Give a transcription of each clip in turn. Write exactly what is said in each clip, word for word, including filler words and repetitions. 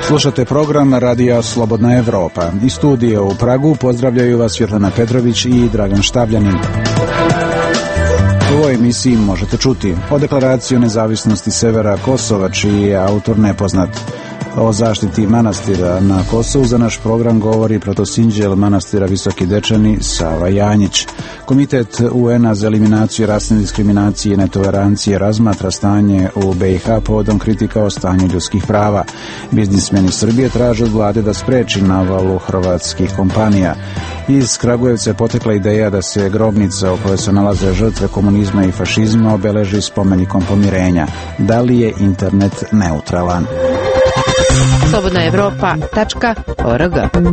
Slušate program Radija Slobodna Evropa. Iz studija u Pragu pozdravljaju vas Svetlana Petrović i Dragan Štavljanin. U ovoj emisiji možete čuti o deklaraciji o nezavisnosti severa Kosova, čiji je autor nepoznat. O zaštiti manastira na Kosovu za naš program govori protosinđel manastira Visoki Dečani Sava Janjić. Komitet U N-a za eliminaciju rasne diskriminacije i netolerancije razmatra stanje u B i H povodom kritika o stanju ljudskih prava. Biznismeni Srbije traže od vlade da spreči navalu hrvatskih kompanija. Iz Kragujevca je potekla ideja da se grobnica u kojoj se nalaze žrtve komunizma i fašizma obeleži spomenikom pomirenja. Da li je internet neutralan? slobodna evropa tačka org.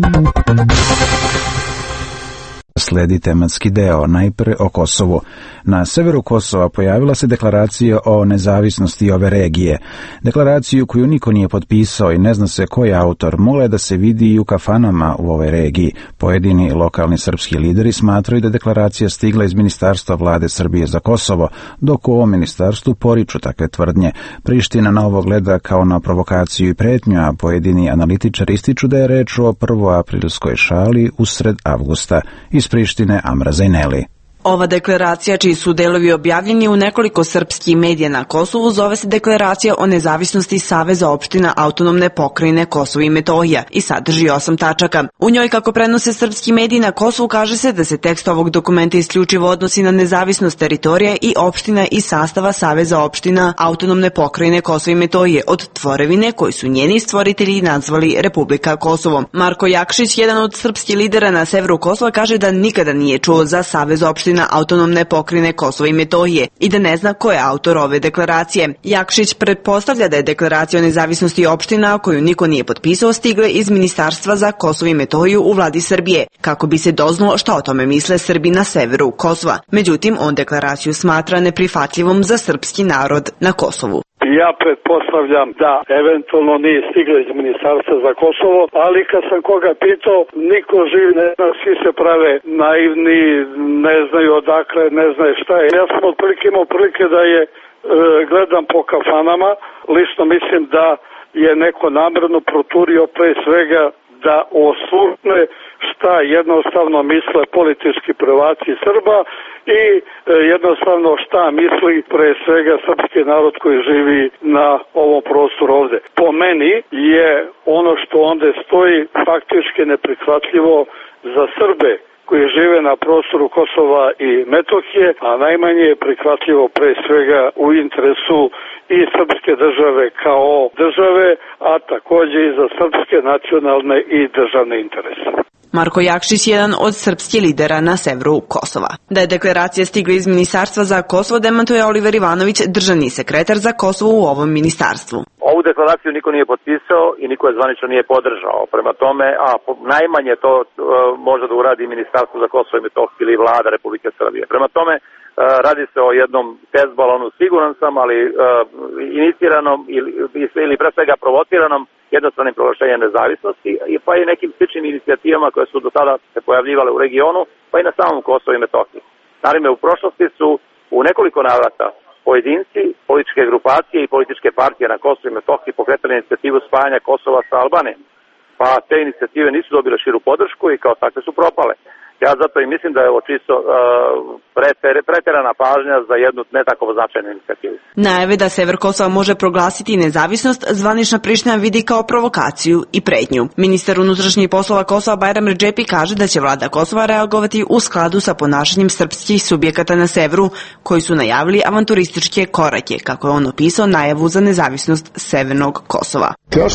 Sledi tematski deo, najpre o Kosovu. Na severu Kosova pojavila se deklaracija o nezavisnosti ove regije. Deklaraciju koju niko nije potpisao i ne zna se ko je autor, mogla je da se vidi i u kafanama u ovoj regiji. Pojedini lokalni srpski lideri smatraju da deklaracija stigla iz Ministarstva vlade Srbije za Kosovo, dok u ovom ministarstvu poriču takve tvrdnje. Priština na ovo gleda kao na provokaciju i pretnju, a pojedini analitičari ističu da je reč o prvoaprilskoj šali usred avgusta. Iz Prištine Amra Zajneli. Ova deklaracija, čiji su delovi objavljeni u nekoliko srpskih medija na Kosovu, zove se Deklaracija o nezavisnosti Saveza opština autonomne pokrajine Kosovo i Metohija i sadrži osam tačaka. U njoj, kako prenose srpski mediji na Kosovu, kaže se da se tekst ovog dokumenta isključivo odnosi na nezavisnost teritorija i opština i sastava Saveza opština autonomne pokrajine Kosovo i Metohije od tvorevine koji su njeni stvoritelji nazvali Republika Kosovo. Marko Jakšić, jedan od srpskih lidera na severu Kosova, kaže da nikada nije čuo za Savez opština autonomne pokrajine Kosovo i Metohije i da ne zna ko je autor ove deklaracije. Jakšić pretpostavlja da je deklaracija o nezavisnosti opština, koju niko nije potpisao, stigla iz Ministarstva za Kosovo i Metohiju u vladi Srbije, kako bi se doznalo šta o tome misle Srbi na severu Kosova. Međutim, on deklaraciju smatra neprihvatljivom za srpski narod na Kosovu. Ja pretpostavljam da eventualno nije stigla iz Ministarstva za Kosovo, ali kad sam koga pitao, niko živ ne zna, svi se prave naivni, ne znaju odakle, ne znaju šta je. Ja sam otprilike imao prilike da je e, gledam po kafanama, lično mislim da je neko namjerno proturio pre svega da osvrne šta jednostavno misle politički prvaci Srba i e, jednostavno šta misli pre svega srpski narod koji živi na ovom prostoru ovde. Po meni je ono što onda stoji faktički neprihvatljivo za Srbe koji žive na prostoru Kosova i Metohije, a najmanje je prihvatljivo pre svega u interesu i srpske države kao države, a takođe i za srpske nacionalne i državne interese. Marko Jakšić je jedan od srpskih lidera na severu Kosova. Da je deklaracija stigla iz Ministarstva za Kosovo, demantuje Oliver Ivanović, državni sekretar za Kosovo u ovom ministarstvu. Ovu deklaraciju niko nije potpisao i niko je zvanično nije podržao. Prema tome, a najmanje to uh, može da uradi Ministarstvo za Kosovo i Metohiju ili vlada Republike Srbije. Prema tome, uh, radi se o jednom test balonu, siguran sam, ali uh, iniciranom ili, ili pre svega provociranom jednostranim proglašenjem nezavisnosti, pa i nekim sličnim inicijativama koje su do sada se pojavljivale u regionu, pa i na samom Kosovu i Metohiji. Naime, u prošlosti su u nekoliko navrata pojedinci, političke grupacije i političke partije na Kosovu i Metohiji pokretali inicijativu spajanja Kosova sa Albanijom, pa te inicijative nisu dobile širu podršku i kao takve su propale. Ja zato i mislim da je ovo čisto uh, preter, preterana pažnja za jednu ne tako značajnu inicijativu. Najave da sever Kosova može proglasiti nezavisnost zvanična Priština vidi kao provokaciju i pretnju. Ministar unutrašnjih poslova Kosova Bajram Redžepi kaže da će vlada Kosova reagovati u skladu sa ponašanjem srpskih subjekata na severu, koji su najavili avanturističke korake, kako je on opisao najavu za nezavisnost severnog Kosova.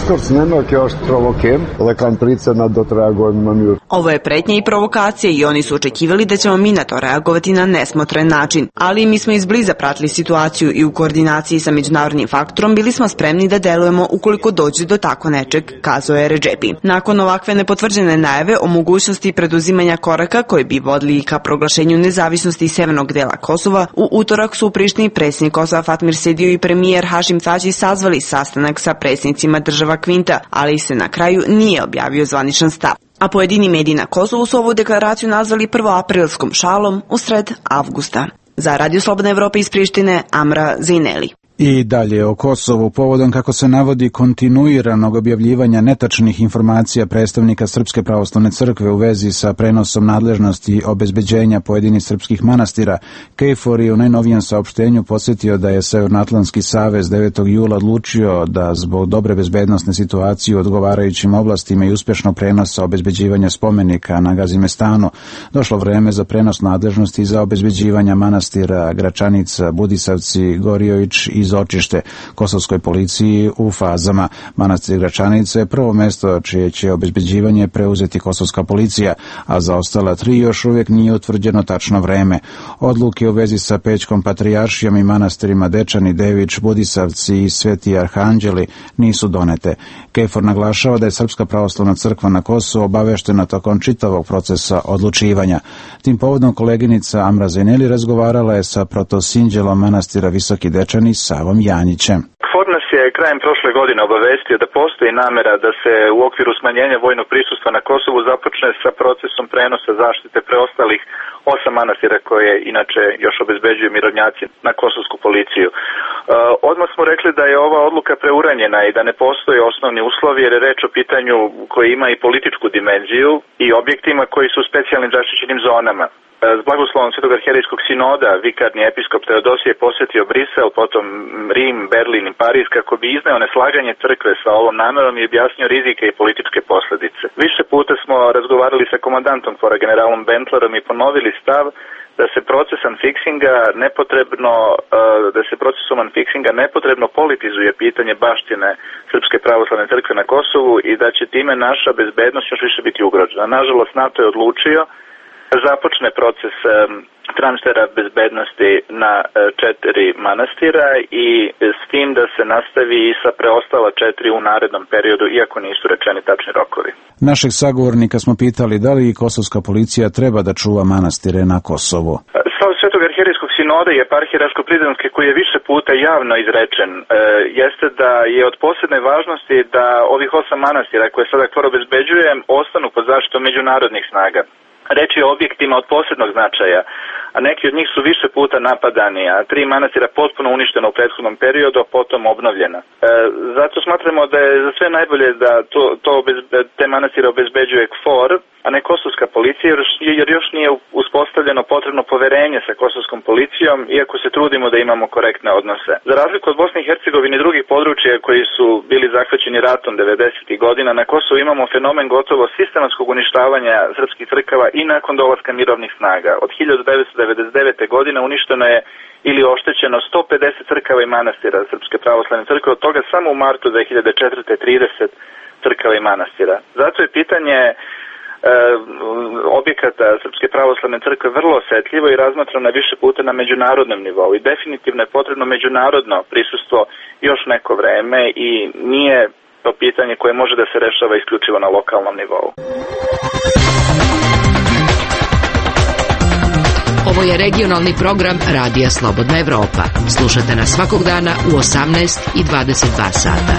Ovo je pretnja i provokacija i oni su očekivali da ćemo mi na to reagovati na nesmotren način. Ali mi smo izbliza pratili situaciju i u koordinaciji sa međunarodnim faktorom bili smo spremni da delujemo ukoliko dođe do tako nečeg, kazao je Redžepi. Nakon ovakve nepotvrđene najave o mogućnosti preduzimanja koraka koji bi vodili ka proglašenju nezavisnosti severnog dela Kosova, u utorak su u Prištini predsjednik Kosova Fatmir Sedio i premijer Hašim Tači sazvali sastanak sa predsjednicima država Kvinta, ali se na kraju nije objavio zvaničan stav. A pojedini mediji na Kosovu su ovu deklaraciju nazvali prvoaprilskom šalom usred avgusta. Za Radio Slobodna Evropa iz Prištine, Amra Zajneli. I dalje o Kosovu, povodom kako se navodi kontinuiranog objavljivanja netačnih informacija predstavnika Srpske pravoslavne crkve u vezi sa prenosom nadležnosti obezbeđenja pojedinih srpskih manastira, KFOR je u najnovijem saopštenju podsjetio da je Severnoatlantski savez devetog jula odlučio da zbog dobre bezbednosne situacije u odgovarajućim oblastima i uspješnog prenosa obezbeđivanja spomenika na Gazimestanu došlo vreme za prenos nadležnosti za obezbeđivanja manastira Gračanica, Budisavci, Gorjović i Zočište kosovskoj policiji u fazama. Manastir Gračanica je prvo mjesto čije će obezbeđivanje preuzeti kosovska policija, a za ostala tri još uvijek nije utvrđeno tačno vreme. Odluke u vezi sa Pećkom patrijaršijom i manastirima Dečani, Dević, Budisavci i Sveti Arhanđeli nisu donete. KFOR naglašava da je Srpska pravoslavna crkva na Kosovu obaveštena tokom čitavog procesa odlučivanja. Tim povodom koleginica Amra Zajneli razgovarala je sa protosinđelom manastira Visoki Dečani Savom Janjićem. KFOR nas je krajem prošle godine obavestio da postoji namjera da se u okviru smanjenja vojnog prisustva na Kosovu započne sa procesom prenosa zaštite preostalih osam manastira koje inače još obezbeđuju mirovnjaci na kosovsku policiju. E, odmah smo rekli da je ova odluka preuranjena i da ne postoje osnovni uslovi jer je reč o pitanju koje ima i političku dimenziju i objektima koji su u specijalnim zaštićenim zonama. S blagoslovom Svetog arhijerejskog sinoda vikarni episkop Teodosije je posjetio Brisel, potom Rim, Berlin i Pariz kako bi izneo neslaganje crkve sa ovom namjerom i objasnio rizike i političke posljedice. Više puta smo razgovarali sa komandantom KFOR-a generalom Bentlerom i ponovili stav da se proces unfixinga nepotrebno, da se procesom unfixinga nepotrebno politizuje pitanje baštine Srpske pravoslavne crkve na Kosovu i da će time naša bezbednost još više biti ugrožena. Nažalost, NATO je odlučio započne proces um, transfera bezbednosti na uh, četiri manastira i s tim da se nastavi i sa preostala četiri u narednom periodu, iako nisu rečeni tačni rokovi. Našeg sagovornika smo pitali da li kosovska policija treba da čuva manastire na Kosovu. Stav Svetog arhijerejskog sinoda i eparhije Raško-Prizrenske koji je više puta javno izrečen e, jeste da je od posebne važnosti da ovih osam manastira koje sada KFOR obezbeđuje ostanu pod zaštitom međunarodnih snaga. Reč je o objektima od posebnog značaja, a neki od njih su više puta napadani, a tri manastira potpuno uništeno u prethodnom periodu, a potom obnovljena. E, zato smatramo da je za sve najbolje da to, to obezbe, te manastire obezbeđuje KFOR, a ne kosovska policija, jer još nije uspostavljeno potrebno poverenje sa kosovskom policijom, iako se trudimo da imamo korektne odnose. Za razliku od Bosne i Hercegovine i drugih područja koji su bili zahvaćeni ratom devedesetih godina, na Kosovu imamo fenomen gotovo sistematskog uništavanja srpskih crkava i nakon dolaska mirovnih snaga. Od hiljadu devetsto devedeset devete. godine uništeno je ili oštećeno sto pedeset crkava i manastira Srpske pravoslavne crkve, od toga samo u martu dve hiljade četvrte. trideset crkava i manastira. Zato je pitanje e, objekata Srpske pravoslavne crkve vrlo osjetljivo i razmatrano više puta na međunarodnom nivou i definitivno je potrebno međunarodno prisustvo još neko vreme i nije to pitanje koje može da se rešava isključivo na lokalnom nivou. Ovo je regionalni program Radija Slobodna Evropa. Slušate nas svakog dana u osamnaest i dvadeset dva sata.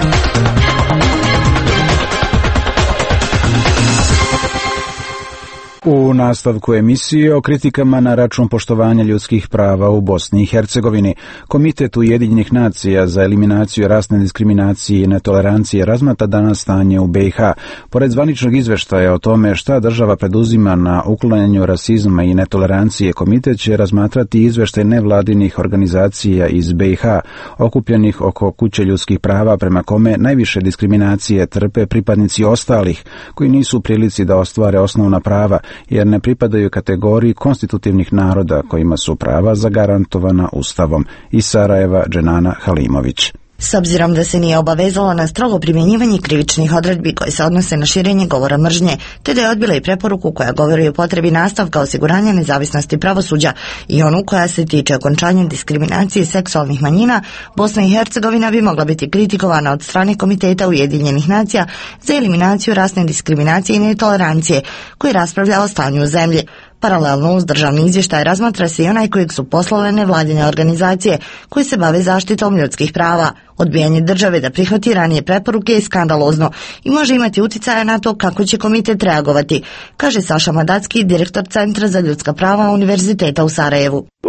U nastavku emisije o kritikama na račun poštovanja ljudskih prava u Bosni i Hercegovini, Komitet Ujedinjenih nacija za eliminaciju rasne diskriminacije i netolerancije razmatra danas stanje u B i H. Pored zvaničnog izveštaja o tome šta država preduzima na uklanjanju rasizma i netolerancije, komitet će razmatrati izveštaj nevladinih organizacija iz B i H, okupljenih oko Kuće ljudskih prava, prema kome najviše diskriminacije trpe pripadnici ostalih, koji nisu u prilici da ostvare osnovna prava, jer ne pripadaju kategoriji konstitutivnih naroda kojima su prava zagarantovana Ustavom. Iz Sarajeva, Dženana Halimović. S obzirom da se nije obavezalo na strogo primjenjivanje krivičnih odredbi koje se odnose na širenje govora mržnje, te da je odbila i preporuku koja govori o potrebi nastavka osiguranja nezavisnosti pravosuđa i onu koja se tiče okončanja diskriminacije seksualnih manjina, Bosna i Hercegovina bi mogla biti kritikovana od strane Komiteta Ujedinjenih nacija za eliminaciju rasne diskriminacije i netolerancije, koji raspravlja o stanju u zemlji. Paralelno uz državni izvještaj razmatra se i onaj kojeg su poslale nevladine organizacije koje se bave zaštitom ljudskih prava. Odbijanje države da prihvati ranije preporuke je skandalozno i može imati utjecaja na to kako će komitet reagovati, kaže Saša Madacki, direktor Centra za ljudska prava Univerziteta u Sarajevu. Od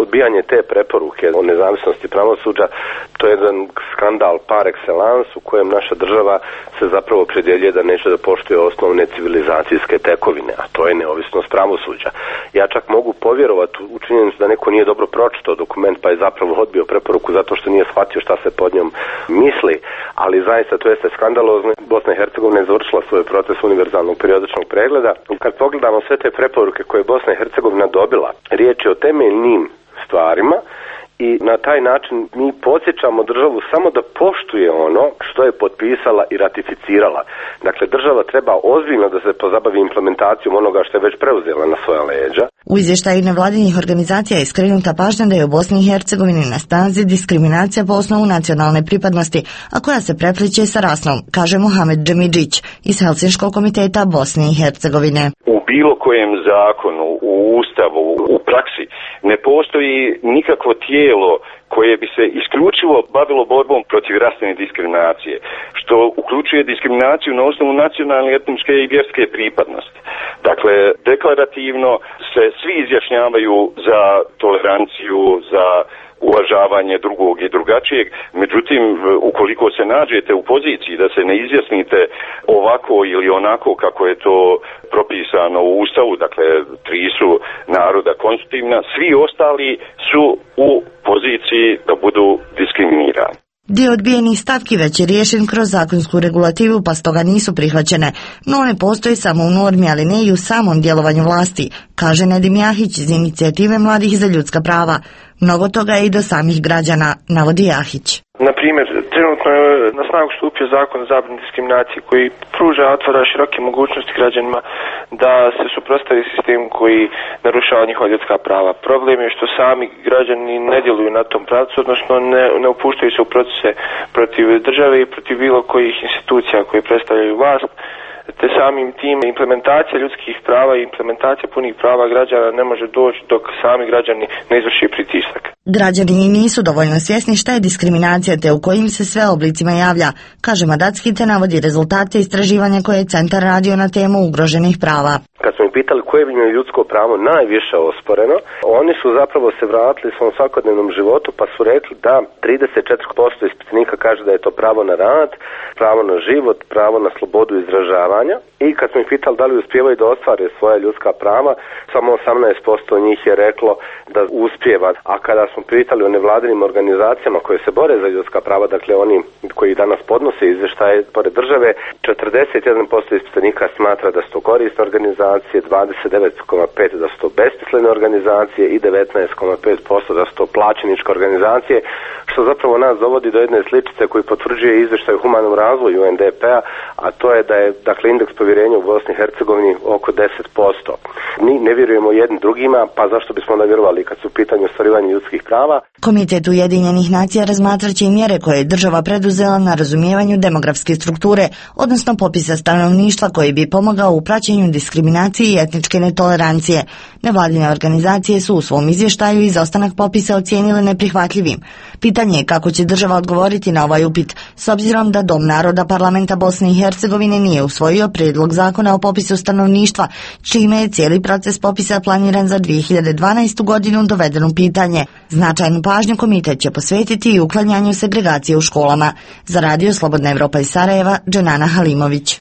odbijanje te preporuke o nezavisnosti pravosuđa, to je jedan skandal par excellence u kojem naša država se zapravo opredjeljuje da neće da poštuje osnovne civilizacijske tekovine, a to je neovisnost pravosuđa. Ja čak mogu povjerovati u činjenicu da neko nije dobro pročitao dokument pa je zapravo odbio preporuku zato što nije shvatio šta se pod njom misli, ali zaista to jeste skandalozno. Bosna i Hercegovina je završila svoj proces univerzalnog periodičnog pregleda. Kad pogledamo sve te preporuke koje je Bosna i Hercegovina dobila, riječ je o temeljnim stvarima i na taj način mi podsjećamo državu samo da poštuje ono što je potpisala i ratificirala. Dakle, država treba ozbiljno da se pozabavi implementacijom onoga što je već preuzela na svoja leđa. U izvještaju nevladinih organizacija je skrenuta pažnja da je u Bosni i Hercegovini na snazi diskriminacija po osnovu nacionalne pripadnosti, a koja se prepliče sa rasnom, kaže Mohamed Džemidžić iz Helsinškog komiteta Bosne i Hercegovine. U bilo kojem zakonu, u ustavu, u praksi ne postoji nikakvo tijelo koje bi se isključivo bavilo borbom protiv rasne diskriminacije, što uključuje diskriminaciju na osnovu nacionalne, etničke i vjerske pripadnosti. Dakle, deklarativno se svi izjašnjavaju za toleranciju, za uvažavanje drugog i drugačijeg, međutim, ukoliko se nađete u poziciji da se ne izjasnite ovako ili onako kako je to propisano u Ustavu, dakle, tri su naroda konstitutivna, svi ostali su u poziciji da budu diskriminirani. Dio odbijenih stavki već je riješen kroz zakonsku regulativu, pa stoga nisu prihvaćene, no one postoje samo u normi, ali ne i u samom djelovanju vlasti, kaže Nedim Jahić iz inicijative Mladih za ljudska prava. Mnogo toga je i do samih građana, navodi Jahić. Na primjer, trenutno je na snagu stupio zakon o zabrani diskriminacije koji pruža, otvara široke mogućnosti građanima da se suprotstavi sistemu koji narušava njihova ljudska prava. Problem je što sami građani ne djeluju na tom pravcu, odnosno ne, ne upuštaju se u procese protiv države i protiv bilo kojih institucija koje predstavljaju vlast, te samim tim implementacija ljudskih prava i implementacija punih prava građana ne može doći dok sami građani ne izvrši pritisak. Građani nisu dovoljno svjesni šta je diskriminacija te u kojim se sve oblicima javlja, kaže Madacki te navodi rezultate istraživanja koje je centar radio na temu ugroženih prava. Kad smo ih pitali koje bi im ljudsko pravo najviše osporeno, oni su zapravo se vratili svom svakodnevnom životu pa su rekli da trideset četiri posto ispitanika kaže da je to pravo na rad, pravo na život, pravo na slobodu izražavanja. I kad smo ih pitali da li uspijevaju da ostvare svoja ljudska prava, samo osamnaest posto njih je reklo da uspijeva. A kada smo pitali o nevladinim organizacijama koje se bore za ljudska prava, dakle oni koji danas podnose izvještaje pored države, četrdeset jedan posto ispitanika smatra da su to korisne organizacije, dvadeset devet zarez pet posto da su to besmislene organizacije i devetnaest zarez pet posto da su to plaćeničke organizacije, što zapravo nas dovodi do jedne sličice koji potvrđuje izvještaj o humanom razvoju U N D P-a, a to je da je dakle indeks povjerenja u Bosni i Hercegovini oko deset posto. Mi ne vjerujemo jednim drugima, pa zašto bismo onda vjerovali kad su u pitanju ostvarivanja ljudskih prava? Komitet Ujedinjenih nacija razmatrat će i mjere koje je država preduzela na razumijevanju demografske strukture, odnosno popisa stanovništva koji bi pomogao u praćenju diskriminacije i etničke netolerancije. Nevladine organizacije su u svom izvještaju izostanak popisa ocijenile neprihvatljivim. Pitanje je kako će država odgovoriti na ovaj upit, s obzirom da Dom naroda Parlamenta Bosne i Hercegovine nije usvojio prijedlog zakona o popisu stanovništva, čime je cijeli proces popisa planiran za dvije hiljade dvanaestu godinu doveden u pitanje. Značajnu pažnju komitet će posvetiti i uklanjanju segregacije u školama. Za Radio Slobodna Evropa iz Sarajeva, Dženana Halimović.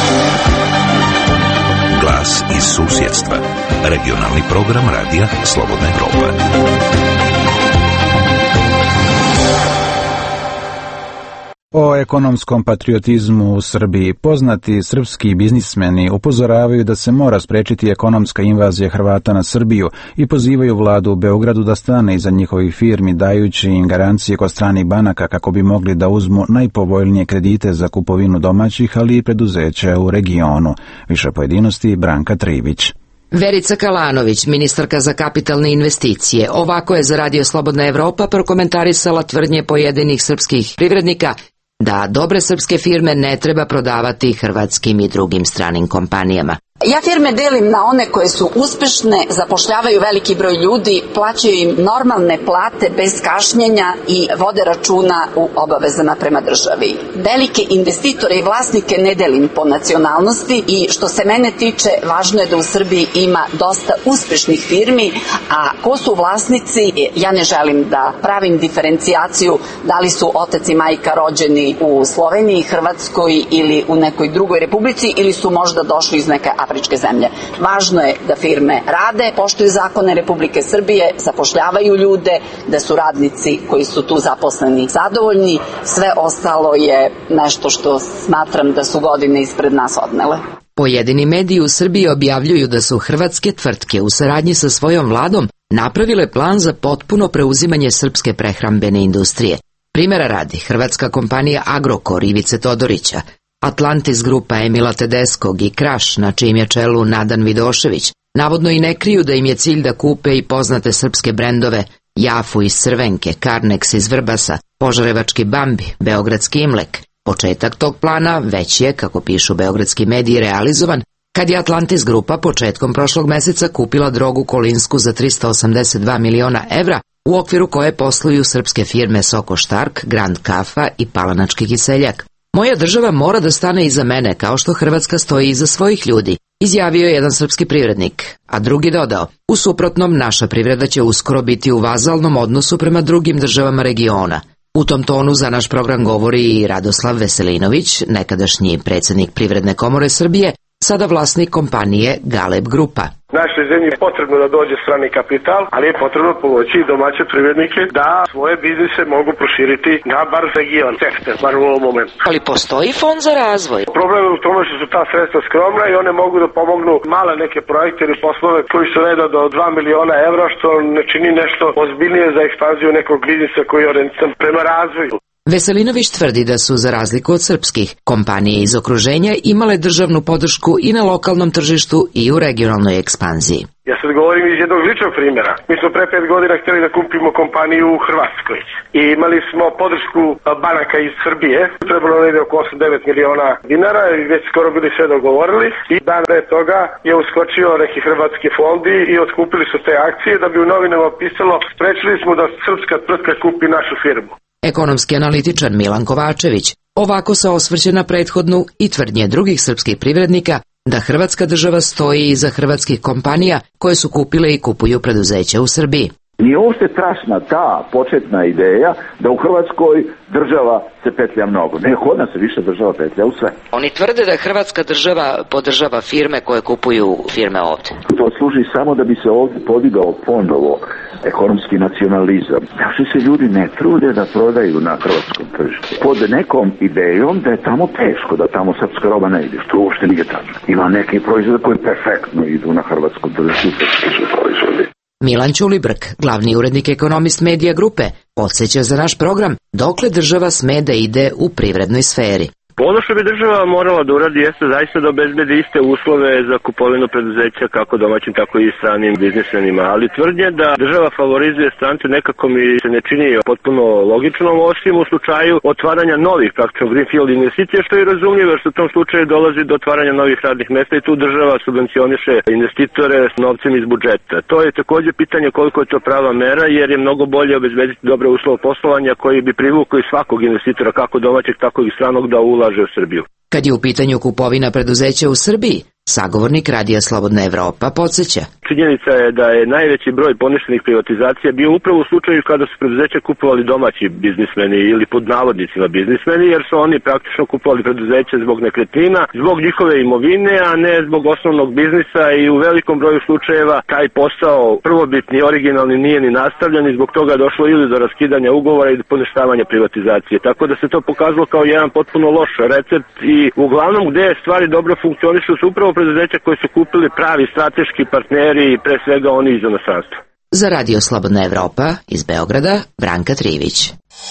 Glas iz susjedstva. Regionalni program Radija Slobodna Evropa. O ekonomskom patriotizmu u Srbiji poznati srpski biznismeni upozoravaju da se mora spriječiti ekonomska invazija Hrvata na Srbiju i pozivaju vladu u Beogradu da stane iza njihovih firmi dajući im garancije kod stranih banaka kako bi mogli da uzmu najpovoljnije kredite za kupovinu domaćih, ali i preduzeća u regionu. Više pojedinosti Branka Trivić. Verica Kalanović, ministarka za kapitalne investicije, ovako je za Radio Slobodna Evropa prokomentarisala tvrdnje pojedinih srpskih privrednika da dobre srpske firme ne treba prodavati hrvatskim i drugim stranim kompanijama. Ja firme delim na one koje su uspešne, zapošljavaju veliki broj ljudi, plaćaju im normalne plate bez kašnjenja i vode računa u obavezama prema državi. Velike investitore i vlasnike ne delim po nacionalnosti i što se mene tiče, važno je da u Srbiji ima dosta uspešnih firmi, a ko su vlasnici, ja ne želim da pravim diferencijaciju da li su otac i majka rođeni u Sloveniji, Hrvatskoj ili u nekoj drugoj republici ili su možda došli iz neke afričke zemlje. Važno je da firme rade, poštuju zakone Republike Srbije, zapošljavaju ljude, da su radnici koji su tu zaposleni zadovoljni. Sve ostalo je nešto što smatram da su godine ispred nas odnele. Pojedini mediji u Srbiji objavljuju da su hrvatske tvrtke u saradnji sa svojom vladom napravile plan za potpuno preuzimanje srpske prehrambene industrije. Primera radi, hrvatska kompanija Agrokor Ivice Todorića, Atlantis grupa Emila Tedeskog i Kraš, na čijem je čelu Nadan Vidošević, navodno i ne kriju da im je cilj da kupe i poznate srpske brendove Jafu iz Crvenke, Karnex iz Vrbasa, Požarevački Bambi, Beogradski Imlek. Početak tog plana već je, kako pišu beogradski mediji, realizovan kad je Atlantis grupa početkom prošlog meseca kupila drogu Kolinsku za trista osamdeset dva miliona evra, u okviru koje posluju srpske firme Soko Štark, Grand Kafa i Palanački kiseljak. Moja država mora da stane iza mene kao što Hrvatska stoji iza svojih ljudi, izjavio je jedan srpski privrednik, a drugi dodao, u suprotnom naša privreda će uskoro biti u vazalnom odnosu prema drugim državama regiona. U tom tonu za naš program govori i Radoslav Veselinović, nekadašnji predsjednik Privredne komore Srbije, sada vlasnik kompanije Galeb Grupa. Našoj zemlji je potrebno da dođe strani kapital, ali je potrebno pomoći i domaće privrednike da svoje biznise mogu proširiti na bar region, sektor, bar u ovom momentu. Ali postoji fond za razvoj? Problem je u tome što su ta sredstva skromna i one mogu da pomognu male neke projekte ili poslove koji su reda do dva miliona evra, što ne čini nešto ozbiljnije za ekspanziju nekog biznisa koji je orijentiran prema razvoju. Veselinović tvrdi da su, za razliku od srpskih, kompanije iz okruženja imale državnu podršku i na lokalnom tržištu i u regionalnoj ekspanziji. Ja sad govorim iz jednog ličnog primjera. Mi smo pre pet godina htjeli da kupimo kompaniju u Hrvatskoj i imali smo podršku banaka iz Srbije. Trebalo je oko osam do devet miliona dinara i već skoro bili sve dogovorili. I dan pre toga je uskočio neki hrvatski fondi i otkupili su te akcije da bi u novinama pisalo sprečili smo da srpska tvrtka kupi našu firmu. Ekonomski analitičar Milan Kovačević ovako se osvrće na prethodnu i tvrdnje drugih srpskih privrednika da Hrvatska država stoji iza hrvatskih kompanija koje su kupile i kupuju preduzeća u Srbiji. Nije uopšte strašna ta početna ideja da u Hrvatskoj država se petlja mnogo. Ne, kod nas se više država petlja u sve. Oni tvrde da Hrvatska država podržava firme koje kupuju firme ovdje. To služi samo da bi se ovdje podigao ponovo ekonomski nacionalizam. Naši se ljudi ne trude da prodaju na hrvatskom tržištu pod nekom idejom da je tamo teško, da tamo srpska roba ne ide, što uopšte nije tačno. Ima neki proizvode koji perfektno idu na hrvatskom tržištu, srpski su proizvode. Milan Ćulibrk, glavni urednik Ekonomist Medija grupe, podsjeća za naš program dokle država sme da ide u privrednoj sferi. Ono što bi država morala da uradi jeste zaista da obezbedi iste uslove za kupovinu preduzeća kako domaćim tako i stranim biznismenima, ali tvrdnje da država favorizuje strance nekako mi se ne čini potpuno logično, osim u slučaju otvaranja novih praktično greenfield investicija, što je razumljivo jer se u tom slučaju dolazi do otvaranja novih radnih mesta i tu država subvencioniše investitore s novcem iz budžeta. To je također pitanje koliko je to prava mera jer je mnogo bolje obezbediti dobre uslove poslovanja koji bi privukli svakog investitora kako domaćeg tako i stranog da ulaže u Srbiju. Kad je u pitanju kupovina preduzeća u Srbiji, sagovornik Radija Slobodna Evropa podsjeća. Činjenica je da je najveći broj poništenih privatizacija bio upravo u slučaju kada su preduzeća kupovali domaći biznismeni ili pod navodnicima biznismeni, jer su oni praktično kupovali preduzeća zbog nekretnina, zbog njihove imovine, a ne zbog osnovnog biznisa i u velikom broju slučajeva taj posao prvobitni, originalni nije ni nastavljen i zbog toga je došlo ili do raskidanja ugovora i do poništavanja privatizacije. Tako da se to pokazalo kao jedan potpuno loš recept i uglavnom gde stvari dobro funkcionišu su upravo preduzeća koji su kupili pravi strateški partneri i pre svega oni iz inostranstva. Za Radio Slobodna Evropa iz Beograda, Branka Trivić.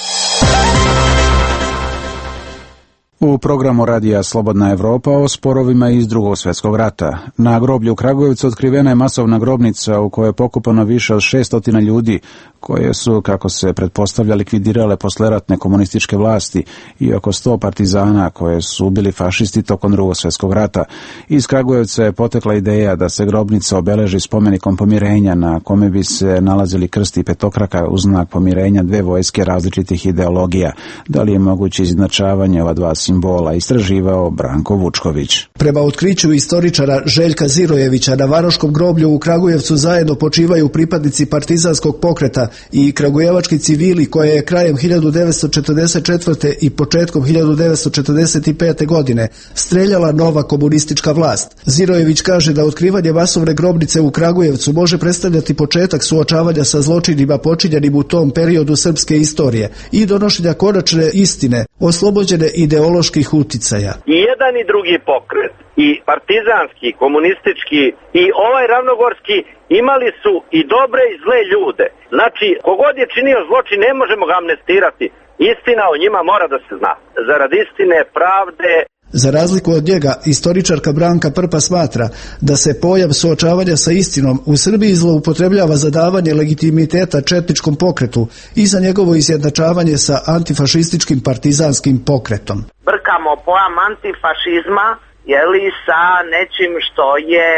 U programu Radija Slobodna Evropa o sporovima iz Drugog svjetskog rata. Na groblju u Kragujevcu otkrivena je masovna grobnica u kojoj je pokopano više od šeststo ljudi koje su, kako se pretpostavlja, likvidirale posleratne komunističke vlasti i oko sto partizana koje su ubili fašisti tokom Drugog svjetskog rata. Iz Kragujevca je potekla ideja da se grobnica obeleži spomenikom pomirenja na kome bi se nalazili krst i petokraka u znak pomirenja dve vojske različitih ideologija. Da li je moguće izjednačavanje ova dva simbola, istraživao Branko Vučković. Prema otkriću istoričara Željka Zirojevića, na Varoškom groblju u Kragujevcu zajedno počivaju pripadnici partizanskog pokreta i kragujevački civili koje je krajem hiljadu devetsto četrdeset četvrte i početkom hiljadu devetsto četrdeset pete. godine streljala nova komunistička vlast. Zirojević kaže da otkrivanje masovne grobnice u Kragujevcu može predstavljati početak suočavanja sa zločinima počinjenim u tom periodu srpske istorije i donošenja konačne istine oslobođene ideoloških uticaja. I jedan i drugi pokret, i partizanski, komunistički i ovaj ravnogorski, imali su i dobre i zle ljude. Znači, kogod je činio zločin, ne možemo ga amnestirati. Istina o njima mora da se zna. Zarad istine, pravde. Za razliku od njega, istoričarka Branka Prpa smatra da se pojam suočavanja sa istinom u Srbiji zloupotrebljava za davanje legitimiteta četničkom pokretu i za njegovo izjednačavanje sa antifašističkim partizanskim pokretom. Brkamo pojam antifašizma jeli, sa nečim što je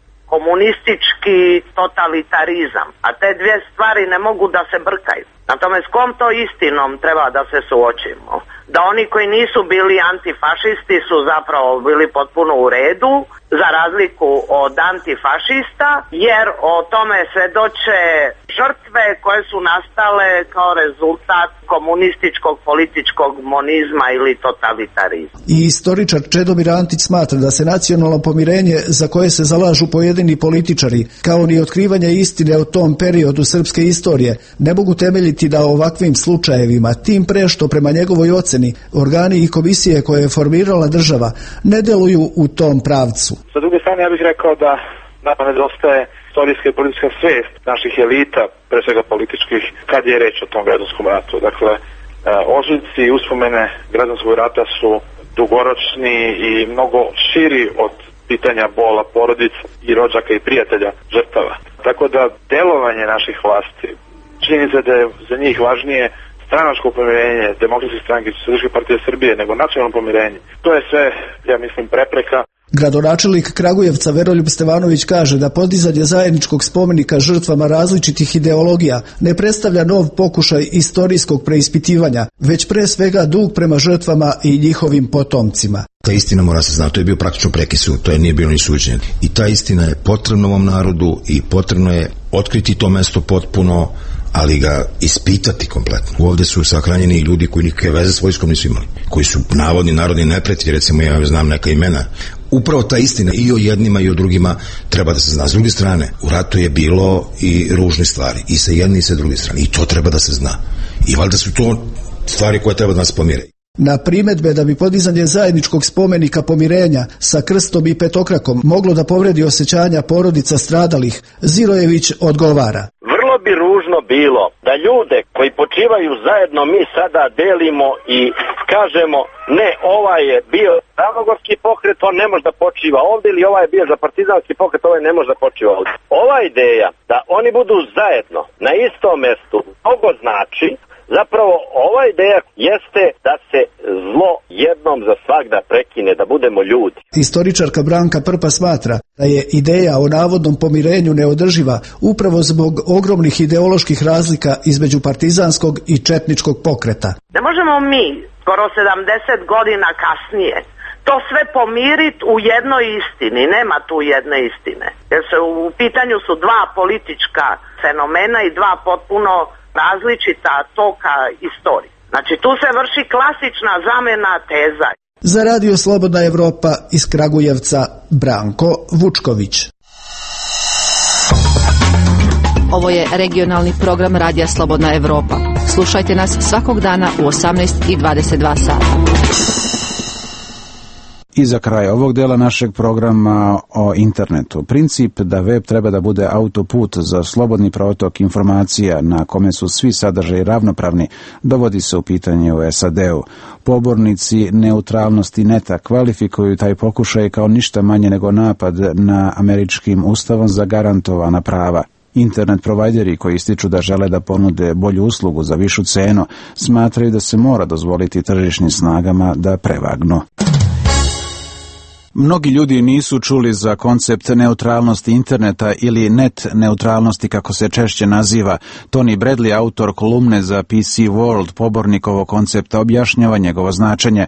komunistički totalitarizam, a te dvije stvari ne mogu da se brkaju. Na tome s kom to istinom treba da se suočimo? Da oni koji nisu bili antifašisti su zapravo bili potpuno u redu, za razliku od antifašista, jer o tome svedoče žrtve koje su nastale kao rezultat komunističkog političkog monizma ili totalitarizma. I istoričar Čedomir Antić smatra da se nacionalno pomirenje za koje se zalažu pojedini političari, kao ni otkrivanje istine o tom periodu srpske istorije, ne mogu temeljiti na ovakvim slučajevima, tim pre što prema njegovoj oceni organi i komisije koje je formirala država ne deluju u tom pravcu. Sa druge strane, ja bih rekao da nama nedostaje istorijska i politička svijest naših elita, pre svega političkih, kad je reč o tom građanskom ratu. Dakle, ožiljci i uspomene građanskog rata su dugoročni i mnogo širi od pitanja bola porodica i rođaka i prijatelja žrtava. Tako da delovanje naših vlasti, činjenica da je za njih važnije stranačko pomirenje Demokratske stranke i Socijalističke partije Srbije nego nacionalno pomirenje. To je sve, ja mislim, prepreka. Gradonačelnik Kragujevca Veroljub Stevanović kaže da podizanje zajedničkog spomenika žrtvama različitih ideologija ne predstavlja nov pokušaj istorijskog preispitivanja, već pre svega dug prema žrtvama i njihovim potomcima. Ta istina mora se znati, to je bio praktično prekisud, to je nije bilo ni suđenje. I ta istina je potrebna ovom narodu i potrebno je otkriti to mesto potpuno, ali ga ispitati kompletno. Ovdje su sahranjeni ljudi koji nikakve veze s vojskom nisu imali, koji su navodni narodni neprijatelji, recimo ja znam neka imena. Upravo ta istina i o jednima i o drugima treba da se zna. S druge strane, u ratu je bilo i ružne stvari, i sa jedne i sa druge strane, i to treba da se zna. I valjda su to stvari koje treba da nas pomire. Na primedbe da bi podizanje zajedničkog spomenika pomirenja sa krstom i petokrakom moglo da povredi osjećanja porodica stradalih, Zirojević odgovara. Vrlo bi ružno bilo da ljude koji počivaju zajedno mi sada delimo i kažemo ne, ovaj je bio ravnogorski pokret, on ne može da počiva ovdje, ili ovaj je bio za partizanski pokret, ovaj ne može da počiva ovdje. Ova ideja da oni budu zajedno na istom mjestu mnogo znači. Zapravo, ova ideja jeste da se zlo jednom za svagda prekine, da budemo ljudi. Istoričarka Branka Prpa smatra da je ideja o navodnom pomirenju neodrživa upravo zbog ogromnih ideoloških razlika između partizanskog i četničkog pokreta. Ne možemo mi, skoro sedamdeset godina kasnije, to sve pomiriti u jednoj istini. Nema tu jedne istine. Jer se u pitanju su dva politička fenomena i dva potpuno različita toka istorije. Znači tu se vrši klasična zamena teza. Za Radio Slobodna Evropa iz Kragujevca Branko Vučković. Ovo je regionalni program Radija Slobodna Evropa. Slušajte nas svakog dana u osamnaest i dvadeset dva sata. I za kraj ovog dela našeg programa o internetu. Princip da web treba da bude autoput za slobodni protok informacija na kome su svi sadržaji ravnopravni, dovodi se u pitanje u S A D-u. Pobornici neutralnosti neta kvalifikuju taj pokušaj kao ništa manje nego napad na američkim ustavom zagarantovana prava. Internet provajderi koji ističu da žele da ponude bolju uslugu za višu cenu, smatraju da se mora dozvoliti tržišnim snagama da prevagnu. Mnogi ljudi nisu čuli za koncept neutralnosti interneta ili net neutralnosti kako se češće naziva. Tony Bradley, autor kolumne za P C World, pobornik ovog koncepta, objašnjava njegovo značenje.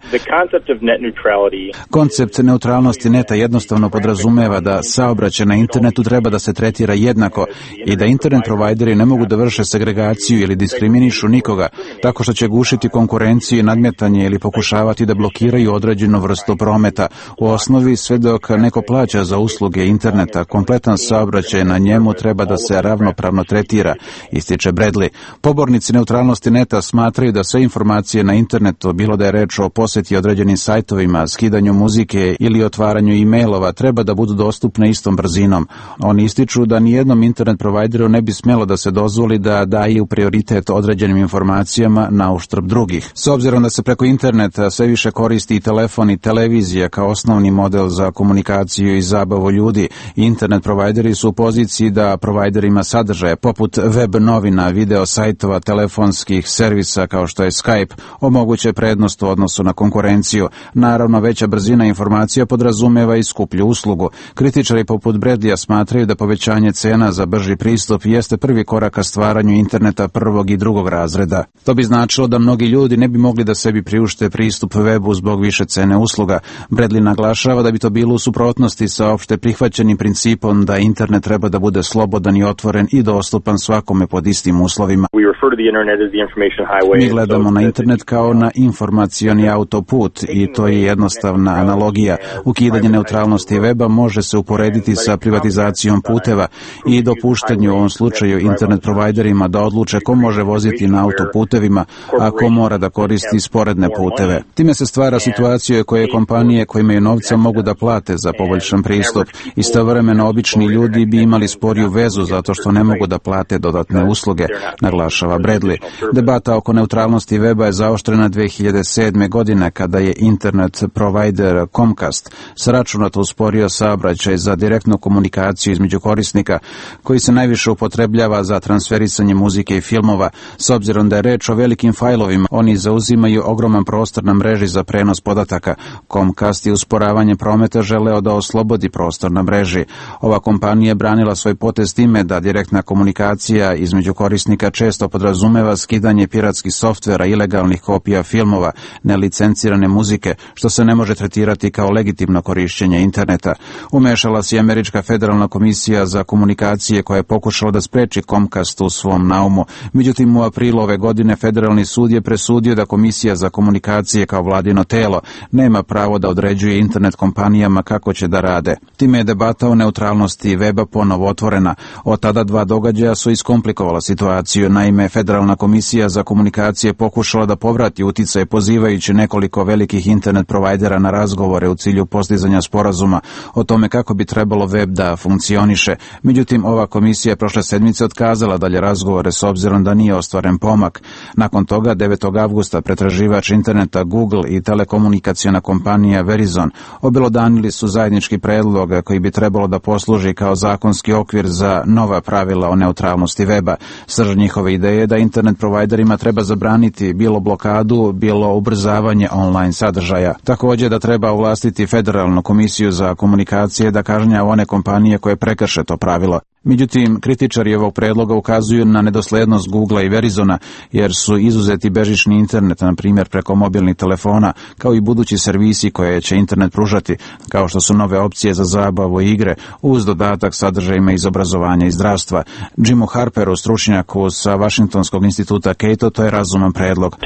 Koncept neutralnosti neta jednostavno podrazumeva da saobraćaj na internetu treba da se tretira jednako i da internet provajderi ne mogu da vrše segregaciju ili diskriminišu nikoga tako što će gušiti konkurenciju i nadmetanje ili pokušavati da blokiraju određenu vrstu prometa. U osnovi sve dok neko plaća za usluge interneta, kompletan saobraćaj na njemu treba da se ravnopravno tretira, ističe Bradley. Pobornici neutralnosti neta smatraju da sve informacije na internetu, bilo da je reč o poseti određenim sajtovima, skidanju muzike ili otvaranju e-mailova, treba da budu dostupne istom brzinom. Oni ističu da nijednom internet provajderu ne bi smjelo da se dozvoli da daju prioritet određenim informacijama na uštrb drugih. S obzirom da se preko interneta sve više koristi i telefon i televizija kao osnovni model za komunikaciju i zabavu ljudi, internet provajderi su u poziciji da provajderima sadržaja poput web novina, video sajtova, telefonskih servisa kao što je Skype omoguće prednost u odnosu na konkurenciju. Naravno, veća brzina informacija podrazumeva i skuplju uslugu. Kritičari poput Bradleya smatraju da povećanje cena za brži pristup jeste prvi korak ka stvaranju interneta prvog i drugog razreda. To bi značilo da mnogi ljudi ne bi mogli da sebi priušte pristup webu zbog više cene usluga. Bradley naglašava da bi to bilo u suprotnosti sa opšte prihvaćenim principom da internet treba da bude slobodan i otvoren i dostupan svakome pod istim uslovima. Mi gledamo na internet kao na informacioni autoput i to je jednostavna analogija. Ukidanje neutralnosti weba može se uporediti sa privatizacijom puteva i dopuštanju u ovom slučaju internet provajderima da odluče ko može voziti na autoputevima, a ko mora da koristi sporedne puteve. Time se stvara situacija koje kompanije koje imaju novca mogu da plate za poboljšan pristup. Istovremeno obični ljudi bi imali sporiju vezu zato što ne mogu da plate dodatne usluge, naglašava Bradley. Debata oko neutralnosti weba je zaoštrena dve hiljade sedme. godine kada je internet provider Comcast sračunato usporio saobraćaj za direktnu komunikaciju između korisnika koji se najviše upotrebljava za transferisanje muzike i filmova. S obzirom da je reč o velikim fajlovima, oni zauzimaju ogroman prostor na mreži za prenos podataka. Comcast je usporavanje prometa želeo da oslobodi prostor na mreži. Ova kompanija je branila svoj potez time da direktna komunikacija između korisnika često podrazumeva skidanje piratskih softvera, ilegalnih kopija filmova, nelicencirane muzike, što se ne može tretirati kao legitimno korišćenje interneta. Umešala se i Američka federalna komisija za komunikacije koja je pokušala da spreči Comcast u svom naumu. Međutim, u aprilu ove godine federalni sud je presudio da Komisija za komunikacije kao vladino telo nema pravo da određuje internet kompanijama kako će da rade. Time je debata o neutralnosti weba ponovo otvorena. Od tada dva događaja su iskomplikovala situaciju. Naime, Federalna komisija za komunikacije pokušala da povrati uticaj pozivajući nekoliko velikih internet provajdera na razgovore u cilju postizanja sporazuma o tome kako bi trebalo web da funkcioniše. Međutim, ova komisija je prošle sedmice otkazala dalje razgovore s obzirom da nije ostvaren pomak. Nakon toga, devetog avgusta, pretraživač interneta Google i telekomunikacijona kompanija Verizon obelodanili su zajednički predlog koji bi trebalo da posluži kao zakonski okvir za nova pravila o neutralnosti weba. Srž njihove ideje je da internet provajderima treba zabraniti bilo blokadu, bilo ubrzavanje online sadržaja. Također da treba ovlastiti Federalnu komisiju za komunikacije da kažnjava one kompanije koje prekrše to pravilo. Međutim, kritičari ovog predloga ukazuju na nedoslednost Googlea i Verizona, jer su izuzeti bežični internet, na primjer preko mobilnih telefona, kao i budući servisi koje će internet pružati, kao što su nove opcije za zabavu i igre, uz dodatak sadržajima iz obrazovanja i zdravstva. Jimu Harperu, stručnjaku sa Vašingtonskog instituta Cato, to je razuman predlog.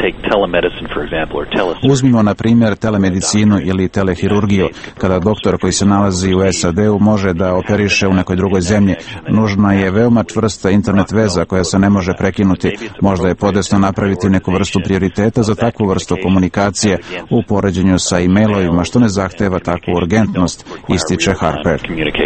Uzmimo, na primjer, telemedicinu ili telehirurgiju. Kada doktor koji se nalazi u S A D-u može da operiše u nekoj drugoj zemlji, nužna je veoma čvrsta internet veza koja se ne može prekinuti. Možda je podesno napraviti neku vrstu prioriteta za takvu vrstu komunikacije u poređenju sa e-mailovima, što ne zahteva takvu urgentnost, ističe Harper.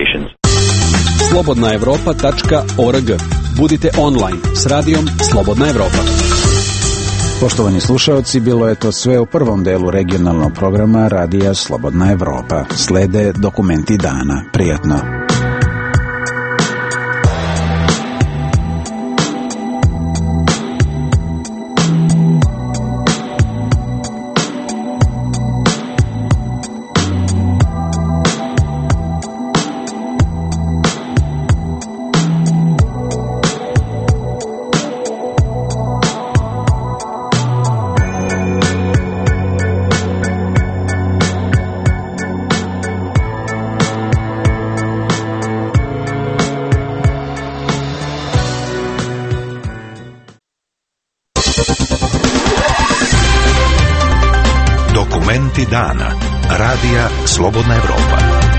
slobodna evropa tačka org. Budite online s radijom Slobodna Evropa. Poštovani slušaoci, bilo je to sve u prvom delu regionalnog programa Radija Slobodna Evropa. Slede dokumenti dana. Prijatno. Savjeti dana. Radija Slobodna Evropa.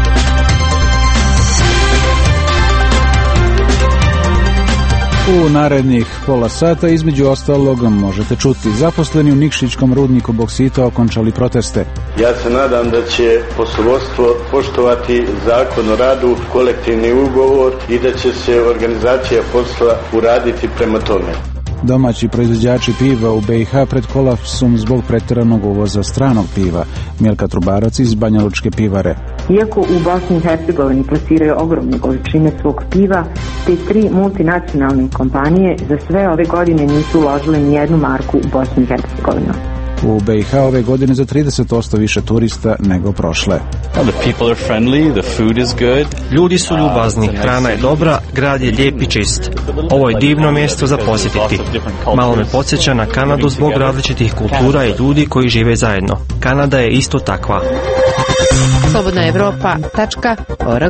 U narednih pola sata između ostalog možete čuti: zaposleni u Nikšićkom rudniku boksita okončali proteste. Ja se nadam da će poslovodstvo poštovati zakon o radu, kolektivni ugovor i da će se organizacija posla uraditi prema tome. Domaći proizvođači piva u B i H pred kolapsom zbog pretjeranog uvoza stranog piva. Milka Trubarac iz Banjalučke pivare. Iako u Bosni i Hercegovini plasiraju ogromne količine svog piva, te tri multinacionalne kompanije za sve ove godine nisu uložile ni jednu marku u Bosni i Hercegovinu. U B i H ove godine za trideset posto više turista nego prošle. Ljudi su ljubazni, hrana je dobra, grad je lijep i čist. Ovo je divno mjesto za posjetiti. Malo me podsjeća na Kanadu zbog različitih kultura i ljudi koji žive zajedno. Kanada je isto takva. slobodna evropa tačka org.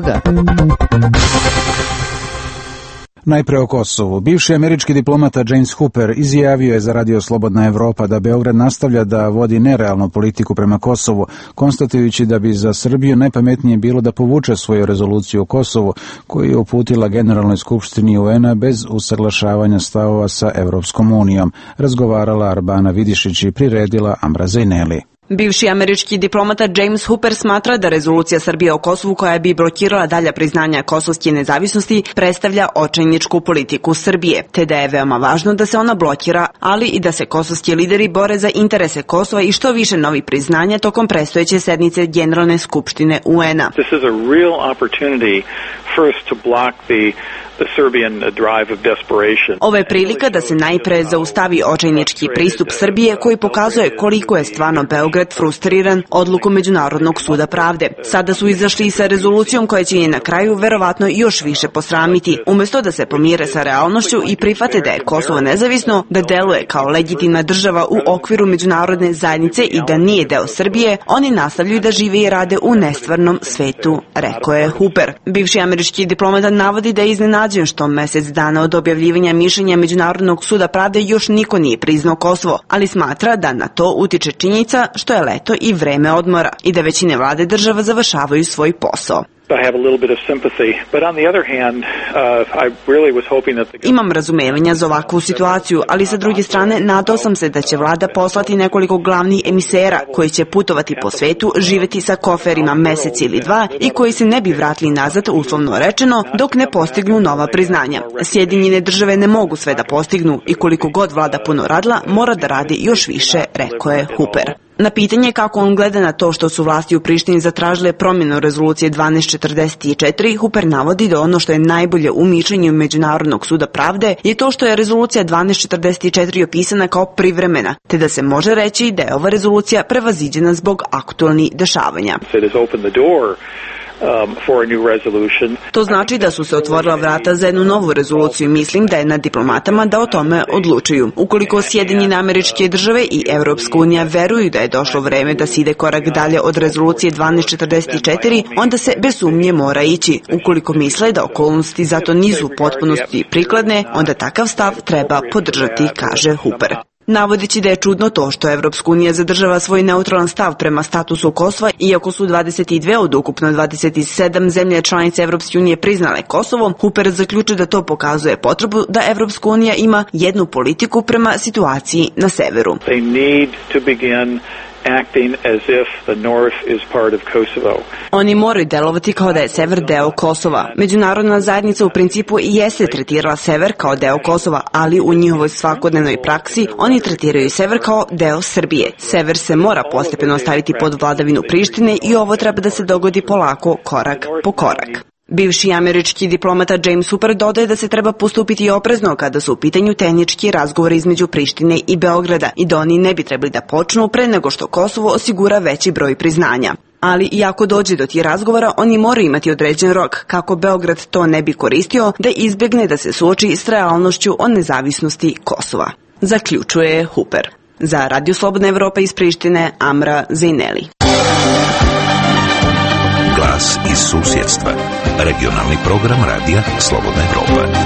Najpre o Kosovu. Bivši američki diplomata James Hooper izjavio je za Radio Slobodna Evropa da Beograd nastavlja da vodi nerealnu politiku prema Kosovu, konstatujući da bi za Srbiju najpametnije bilo da povuče svoju rezoluciju o Kosovu, koju je uputila Generalnoj skupštini U N-a bez usaglašavanja stavova sa Evropskom unijom, razgovarala Arbana Vidišić i priredila Amra Zajneli. Bivši američki diplomata James Hooper smatra da rezolucija Srbije o Kosovu, koja bi blokirala dalja priznanja kosovske nezavisnosti, predstavlja očajničku politiku Srbije, te da je veoma važno da se ona blokira, ali i da se kosovski lideri bore za interese Kosova i što više novih priznanja tokom predstojeće sednice Generalne skupštine U N-a. This is a real opportunity first to block the The Serbian drive of desperation. Ovo je prilika da se najpre zaustavi očajnički pristup Srbije, koji pokazuje koliko je stvarno Beograd frustriran odlukom Međunarodnog suda pravde. Sada su izašli sa rezolucijom koja će je na kraju verovatno još više posramiti. Umjesto da se pomire sa realnošću i prihvate da je Kosovo nezavisno, da deluje kao legitimna država u okviru međunarodne zajednice i da nije deo Srbije, oni nastavljaju da žive i rade u nestvarnom svetu, rekao je Hooper. Bivši američki diplomata navodi da je iznenađen što mesec dana od objavljivanja mišljenja Međunarodnog suda pravde još niko nije priznao Kosovo, ali smatra da na to utiče činjenica što je leto i vreme odmora i da većine vlade država završavaju svoj posao. I have a little bit of sympathy, but on the other hand, uh, I really was hoping that the... Imam razumevanja za ovakvu situaciju, ali sa druge strane nadao sam se da će vlada poslati nekoliko glavnih emisera koji će putovati po svetu, živeti sa koferima mesec ili dva i koji se ne bi vratili nazad, uslovno rečeno, dok ne postignu nova priznanja. Sjedinjene države ne mogu sve da postignu i koliko god vlada puno radila, mora da radi još više, rekao je Hooper. Na pitanje kako on gleda na to što su vlasti u Prištini zatražile promjenu rezolucije dvanaest četrdeset četiri, Hooper navodi da ono što je najbolje u mišljenju Međunarodnog suda pravde je to što je rezolucija dvanaest četrdeset četiri opisana kao privremena, te da se može reći da je ova rezolucija prevaziđena zbog aktualnih dešavanja. Um, for a new resolution. To znači da su se otvorila vrata za jednu novu rezoluciju i mislim da je na diplomatama da o tome odlučuju. Ukoliko Sjedinjene Američke Države i Evropska unija veruju da je došlo vreme da se ide korak dalje od rezolucije dvanaest četrdeset četiri, onda se bez sumnje mora ići. Ukoliko misle da okolnosti zato nisu u potpunosti prikladne, onda takav stav treba podržati, kaže Hooper. Navodeći da je čudno to što Evropska unija zadržava svoj neutralan stav prema statusu Kosova, iako su dvadeset dve od ukupno dvadeset sedam zemlje članice Evropske unije priznale Kosovo, Hooper zaključuje da to pokazuje potrebu da Evropska unija ima jednu politiku prema situaciji na severu. They need to begin acting as if the north is part of Kosovo. Oni moraju delovati kao da je sever deo Kosova. Međunarodna zajednica u principu i jeste tretirala sever kao deo Kosova, ali u njihovoj svakodnevnoj praksi oni tretiraju sever kao deo Srbije. Sever se mora postepeno staviti pod vladavinu Prištine i ovo treba da se dogodi polako, korak po korak. Bivši američki diplomata James Hooper dodaje da se treba postupiti oprezno kada su u pitanju tehnički razgovori između Prištine i Beograda i da oni ne bi trebali da počnu pre nego što Kosovo osigura veći broj priznanja. Ali i ako dođe do tih razgovora, oni moraju imati određen rok kako Beograd to ne bi koristio da izbjegne da se suoči s realnošću o nezavisnosti Kosova. Zaključuje Hooper. Za Radio Slobodna Evropa iz Prištine, Amra Zajneli. Glas iz susjedstva. Regionalni program Radija Slobodna Evropa.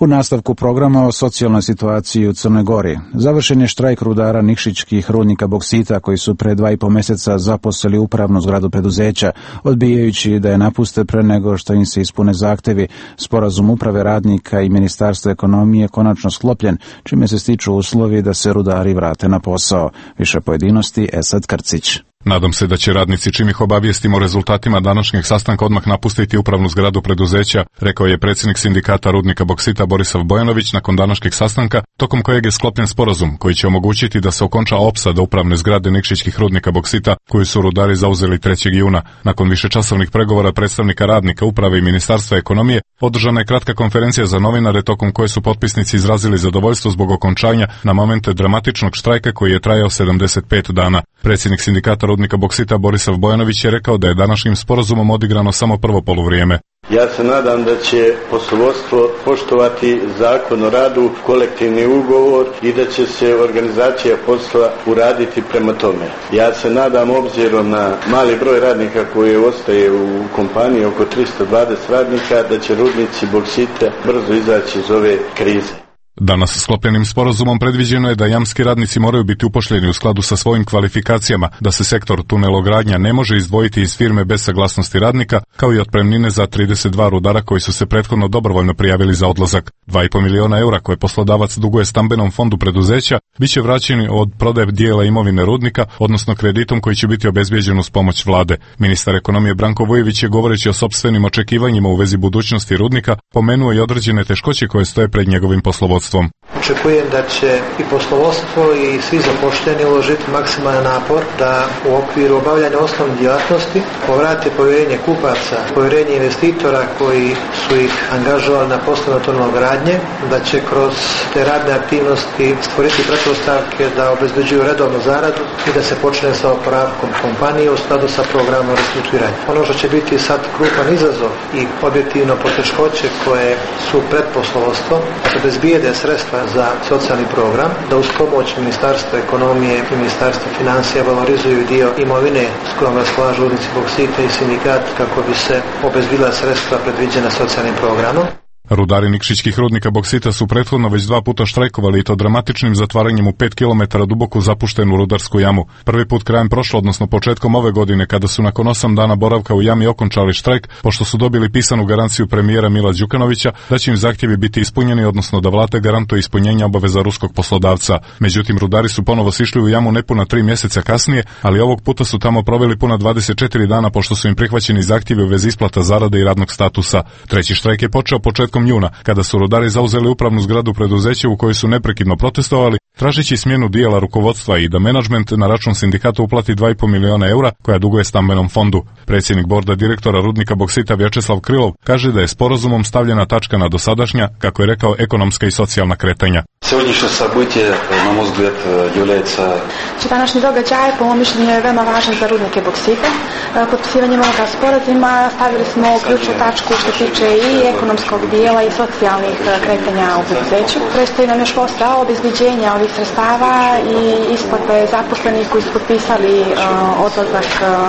U nastavku programa o socijalnoj situaciji u Crnoj Gori završen je štrajk rudara nikšićkih rudnika boksita koji su pre dva i po mjeseca zaposlili upravnu zgradu preduzeća, odbijajući da je napuste pre nego što im se ispune zahtevi. Sporazum uprave radnika i Ministarstva ekonomije konačno sklopljen, čime se stiču uslovi da se rudari vrate na posao. Više pojedinosti Esad Krcić. Nadam se da će radnici, čim ih obavijestimo o rezultatima današnjeg sastanka, odmah napustiti upravnu zgradu preduzeća, rekao je predsjednik sindikata rudnika boksita Borisav Bojanović nakon današnjeg sastanka, tokom kojeg je sklopljen sporazum koji će omogućiti da se okonča opsada upravne zgrade nikšićkih rudnika boksita koju su rudari zauzeli trećeg juna. Nakon višečasovnih pregovora predstavnika radnika, uprave i Ministarstva ekonomije, održana je kratka konferencija za novinare tokom koje su potpisnici izrazili zadovoljstvo zbog okončanja na momente dramatičnog štrajka koji je trajao sedamdeset pet dana. Predsjednik sindikata rudnika boksita Borisav Bojanović je rekao da je današnjim sporazumom odigrano samo prvo poluvrijeme. Ja se nadam da će poslovodstvo poštovati zakon o radu, kolektivni ugovor i da će se organizacija posla uraditi prema tome. Ja se nadam, obzirom na mali broj radnika koji ostaje u kompaniji, oko tristo dvadeset radnika, da će rudnici boksita brzo izaći iz ove krize. Danas sklopljenim sporazumom predviđeno je da jamski radnici moraju biti upošljeni u skladu sa svojim kvalifikacijama, da se sektor tunelogradnja ne može izdvojiti iz firme bez saglasnosti radnika, kao i otpremnine za trideset dva rudara koji su se prethodno dobrovoljno prijavili za odlazak. dva i po miliona eura koje poslodavac duguje stambenom fondu preduzeća biće vraćeni od prodaje dijela imovine rudnika, odnosno kreditom koji će biti obezbijeđen uz pomoć vlade. Ministar ekonomije Branko Vujović je, govoreći o sopstvenim očekivanjima u vezi budućnosti rudnika, pomenuo i određene teškoće koje stoje pred njegovim poslovodstvom. Očekujem da će i poslovodstvo i svi zaposleni uložiti maksimalan napor da u okviru obavljanja osnovnih djelatnosti povrate povjerenje kupaca, povjerenje investitora koji su ih angažovali na poslovima tunelogradnje, da će kroz te radne aktivnosti stvoriti pretpostavke da obezbeđuju redovnu zaradu i da se počne sa oporavkom kompanije u skladu sa programom restrukturiranja. Ono što će biti sad krupan izazov i objektivno poteškoće koje su pred poslovodstvom, da obezbijede sredstva za socijalni program, da uz pomoć Ministarstva ekonomije i Ministarstva financija valorizuju dio imovine s kojom raspolažu rudnici boksita i sindikat kako bi se obezbila sredstva predviđena socijalnim programom. Rudari nikšićkih rudnika boksita su prethodno već dva puta štrajkovali i to dramatičnim zatvaranjem u pet kilometara duboku zapuštenu rudarsku jamu. Prvi put krajem prošle, odnosno početkom ove godine, kada su nakon osam dana boravka u jami okončali štrajk, pošto su dobili pisanu garanciju premijera Mila Đukanovića da će im zahtjevi biti ispunjeni, odnosno da vlada garantuje ispunjenje obaveza ruskog poslodavca. Međutim, rudari su ponovo sišli u jamu nepuna tri mjeseca kasnije, ali ovog puta su tamo proveli puna dvadeset četiri dana pošto su im prihvaćeni zahtjevi u vezi isplata zarade i radnog statusa. Treći štrajk je počeo početkom juna, kada su rudari zauzeli upravnu zgradu preduzeća u kojoj su neprekidno protestovali, tražeći smjenu dijela rukovodstva i da menadžment na račun sindikata uplati dva i po miliona eura koja duguje stambenom fondu. Predsjednik borda direktora rudnika boksita Vječeslav Krilov kaže da je sporazumom stavljena tačka na dosadašnja, kako je rekao, ekonomska i socijalna kretanja. Сегодняшнее событие, на мой взгляд, является... Današnji događaj, po mom mišljenju, je veoma važan za rudnike boksita. Potpisivanjem ovoga sporazuma stavili smo ključnu tačku što tiče i ekonomskog dijela i socijalnih kretanja u preduzeću. Predstoji nam još posao obezbeđenja ovih sredstava i isplate zaposlenih koji su potpisali odlazak,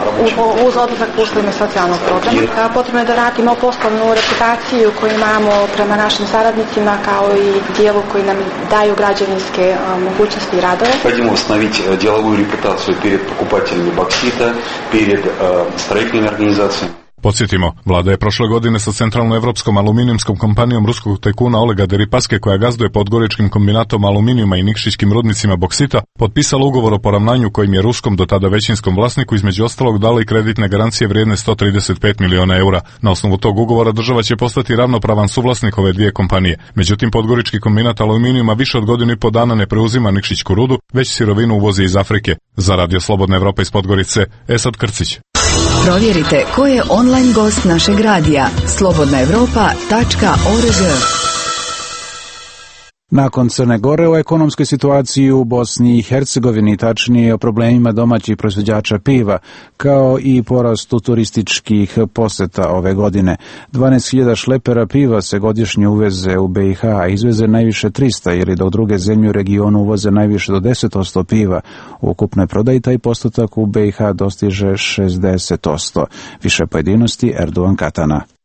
uz odlazak u uslovima socijalnog programa. Potrebno je da vratimo poslovnu reputaciju koju imamo prema našim saradnicima, kao i dijelu koji nam daju građevinske mogućnosti i radove. Хотим восстановить деловую репутацию перед покупателями боксита, перед строительными организациями. Podsjetimo, vlada je prošle godine sa centralnoevropskom aluminijumskom kompanijom ruskog tajkuna Olega Deripaske, koja gazduje podgoričkim kombinatom aluminijuma i nikšićkim rudnicima boksita, potpisala ugovor o poravnanju kojim je ruskom do tada većinskom vlasniku između ostalog dala i kreditne garancije vrijedne sto trideset pet miliona eura. Na osnovu tog ugovora država će postati ravnopravan suvlasnik ove dvije kompanije. Međutim, podgorički kombinat aluminijuma više od godinu i po dana ne preuzima nikšićku rudu, već sirovinu uvozi iz Afrike. Za Radio Slobodna Evropa iz Podgorice, Esad Krcić. Provjerite ko je online gost našeg radija slobodna evropa tačka org. Nakon Crne Gore o ekonomskoj situaciji u Bosni i Hercegovini, tačnije o problemima domaćih proizvođača piva, kao i porastu turističkih poseta ove godine. dvanaest hiljada šlepera piva se godišnje uveze u B i H, a izveze najviše trista, ili dok druge zemlje u regionu uvoze najviše do deset posto piva. U ukupnoj prodaji taj postotak u B i H dostiže šezdeset posto. Više pojedinosti Erdogan Katana.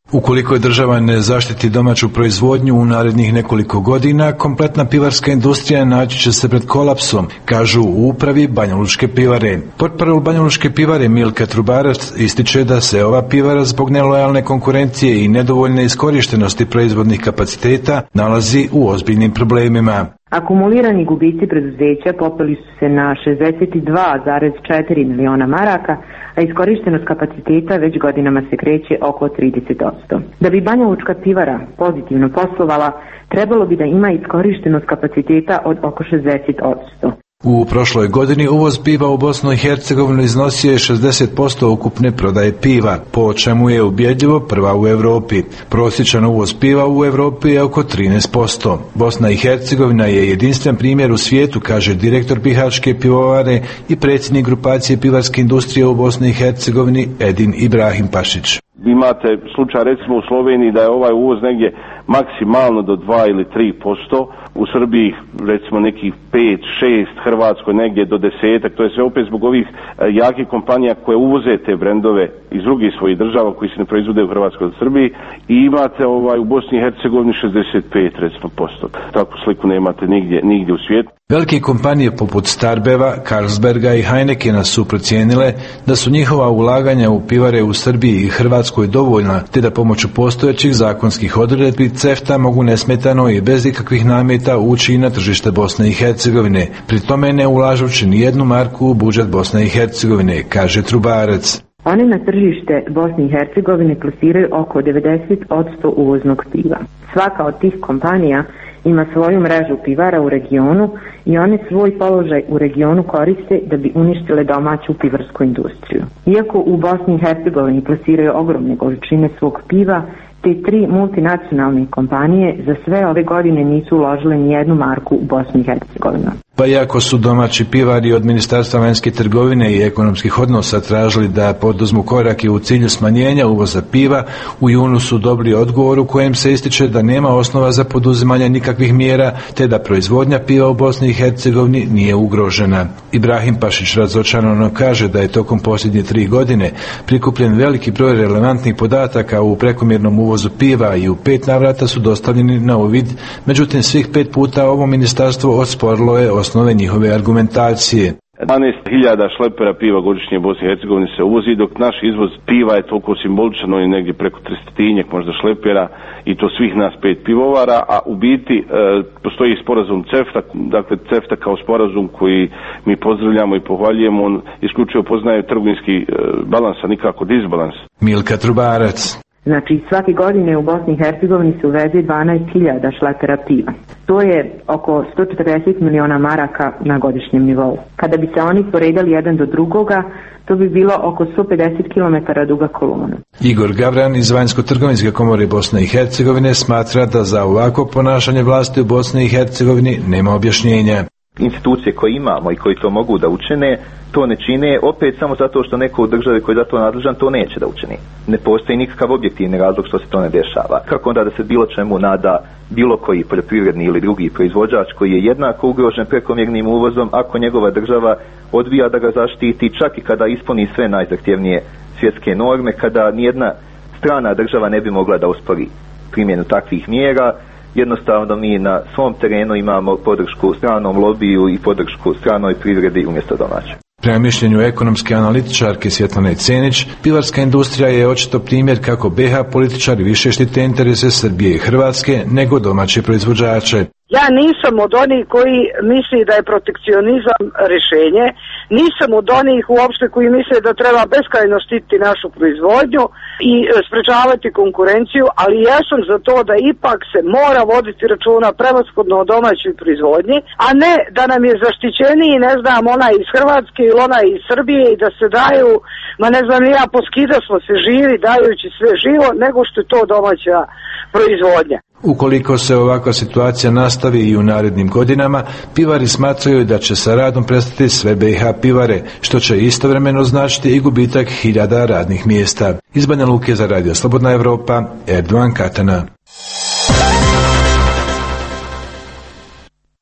Ukoliko je država ne zaštiti domaću proizvodnju u narednih nekoliko godina, kompletna pivarska industrija naći će se pred kolapsom, kažu u upravi Banjalučke pivare. Portparol Banjalučke pivare Milka Trubarac ističe da se ova pivara zbog nelojalne konkurencije i nedovoljne iskorištenosti proizvodnih kapaciteta nalazi u ozbiljnim problemima. Akumulirani gubici preduzeća popeli su se na šezdeset dva zarez četiri miliona maraka, a iskorištenost kapaciteta već godinama se kreće oko trideset posto. Da bi Banjalučka pivara pozitivno poslovala, trebalo bi da ima iskorištenost kapaciteta od oko šezdeset posto. U prošloj godini uvoz piva u Bosnu i Hercegovinu iznosio je šezdeset posto ukupne prodaje piva, po čemu je ubjedljivo prva u Europi. Prosječan uvoz piva u Europi je oko trinaest posto. Bosna i Hercegovina je jedinstven primjer u svijetu, kaže direktor Bihaćke pivovare i predsjednik grupacije pivarske industrije u Bosni i Hercegovini Edin Ibrahim Pašić. Imate slučaj recimo u Sloveniji da je ovaj uvoz negdje maksimalno do dva ili tri posto, u Srbiji recimo nekih pet, šest, Hrvatskoj negdje do desetak, to je sve opet zbog ovih jakih kompanija koje uvoze te brendove iz drugih svojih država koji se ne proizvode u Hrvatskoj od Srbiji, i imate ovaj u Bosni i Hercegovini šezdeset pet recimo posto. Takvu sliku nemate nigdje, nigdje u svijetu. Velike kompanije poput Starbeva, Carlsberga i Heinekena su procijenile da su njihova ulaganja u pivare u Srbiji i Hrvatskoj dovoljna, te da pomoću postojećih zakonskih odredbi CEFTA mogu nesmetano i bez ikakvih nameta ući i na tržište Bosne i Hercegovine, pri tome ne ulažući ni jednu marku u budžet Bosne i Hercegovine, kaže Trubarac. One na tržište Bosne i Hercegovine plasiraju oko devedeset posto uvoznog piva. Svaka od tih kompanija ima svoju mrežu pivara u regionu i one svoj položaj u regionu koriste da bi uništile domaću pivarsku industriju. Iako u Bosni i Hercegovini plasiraju ogromne količine svog piva, te tri multinacionalne kompanije za sve ove godine nisu uložile ni jednu marku u Bosni i Hercegovinu. Pa iako su domaći pivari od Ministarstva vanjske trgovine i ekonomskih odnosa tražili da poduzmu korake u cilju smanjenja uvoza piva, u junu su dobili odgovor u kojem se ističe da nema osnova za poduzimanje nikakvih mjera, te da proizvodnja piva u Bosni i Hercegovini nije ugrožena. Ibrahim Pašić razočarano kaže da je tokom posljednje tri godine prikupljen veliki broj relevantnih podataka u prekomjernom uvozu piva i u pet navrata su dostavljeni na uvid, međutim svih pet puta ovo ministarstvo osporilo je osnove njihove argumentacije. dvanaest hiljada šlepera piva godišnje u Bosni i Hercegovini se uvozi, dok naš izvoz piva je toliko simboličan, on je negdje preko tristotinjak možda šlepera, i to svih nas pet pivovara, a u biti e, postoji sporazum CEFTA, dakle CEFTA kao sporazum koji mi pozdravljamo i pohvaljujemo, on isključivo poznaje trgovinski e, balans, a nikako disbalans. Milka Trubarac. Znači, svake godine u Bosni i Hercegovini se uveze dvanaest hiljada šlepera piva. To je oko sto četrdeset miliona maraka na godišnjem nivou. Kada bi se oni poredali jedan do drugoga, to bi bilo oko sto pedeset kilometara duga kolona. Igor Gavran iz Vanjsko-trgovinske komore Bosne i Hercegovine smatra da za ovako ponašanje vlasti u Bosni i Hercegovini nema objašnjenja. Institucije koje imamo i koji to mogu da učine, to ne čine opet samo zato što neko u državi koji je za to nadležan to neće da učini. Ne postoji nikakav objektivni razlog što se to ne dešava. Kako onda da se bilo čemu nada bilo koji poljoprivredni ili drugi proizvođač koji je jednako ugrožen prekomjernim uvozom ako njegova država odbija da ga zaštiti, čak i kada ispuni sve najzahtjevnije svjetske norme, kada nijedna strana država ne bi mogla da ospori primjenu takvih mjera. Jednostavno mi na svom terenu imamo podršku stranom lobiju i podršku stranoj privredi umjesto domaće. Prema mišljenju ekonomske analitičarke Svjetlane Cenić, pivarska industrija je očito primjer kako B H političari više štite interese Srbije i Hrvatske nego domaće proizvođače. Ja nisam od onih koji misli da je protekcionizam rješenje, nisam od onih uopšte koji misle da treba beskrajno štititi našu proizvodnju i sprečavati konkurenciju, ali ja sam za to da ipak se mora voditi računa prevashodno o domaćoj proizvodnji, a ne da nam je zaštićeniji, ne znam, ona iz Hrvatske ili ona iz Srbije i da se daju, ma ne znam ja, poskida smo se živi dajući sve živo, nego što je to domaća proizvodnja. Ukoliko se ovakva situacija nastavi i u narednim godinama, pivari smatraju da će sa radom prestati sve B H pivare, što će istovremeno značiti i gubitak hiljada radnih mjesta. Iz Banja Luke za Radio Slobodna Evropa, Erdovan Katana.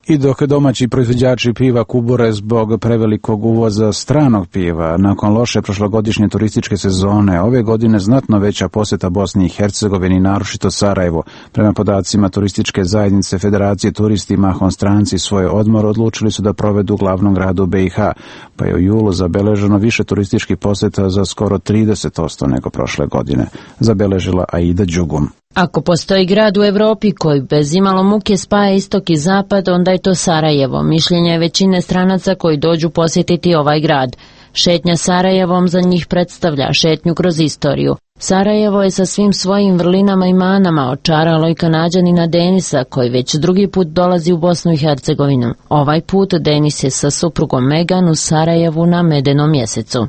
I dok domaći proizvođači piva kubure zbog prevelikog uvoza stranog piva, nakon loše prošlogodišnje turističke sezone, ove godine znatno veća posjeta Bosni i Hercegovini, naročito Sarajevo. Prema podacima turističke zajednice Federacije turisti mahom stranci svoj odmor odlučili su da provedu u glavnom gradu B i H, pa je u julu zabeleženo više turističkih posjeta za skoro trideset posto nego prošle godine, zabeležila Aida Đugum. Ako postoji grad u Evropi koji bez imalo muke spaja istok i zapad, onda je to Sarajevo. Mišljenje je većine stranaca koji dođu posjetiti ovaj grad. Šetnja Sarajevom za njih predstavlja šetnju kroz istoriju. Sarajevo je sa svim svojim vrlinama i manama očaralo i Kanađanina Denisa, koji već drugi put dolazi u Bosnu i Hercegovinu. Ovaj put Denis je sa suprugom Megan u Sarajevu na medenom mjesecu.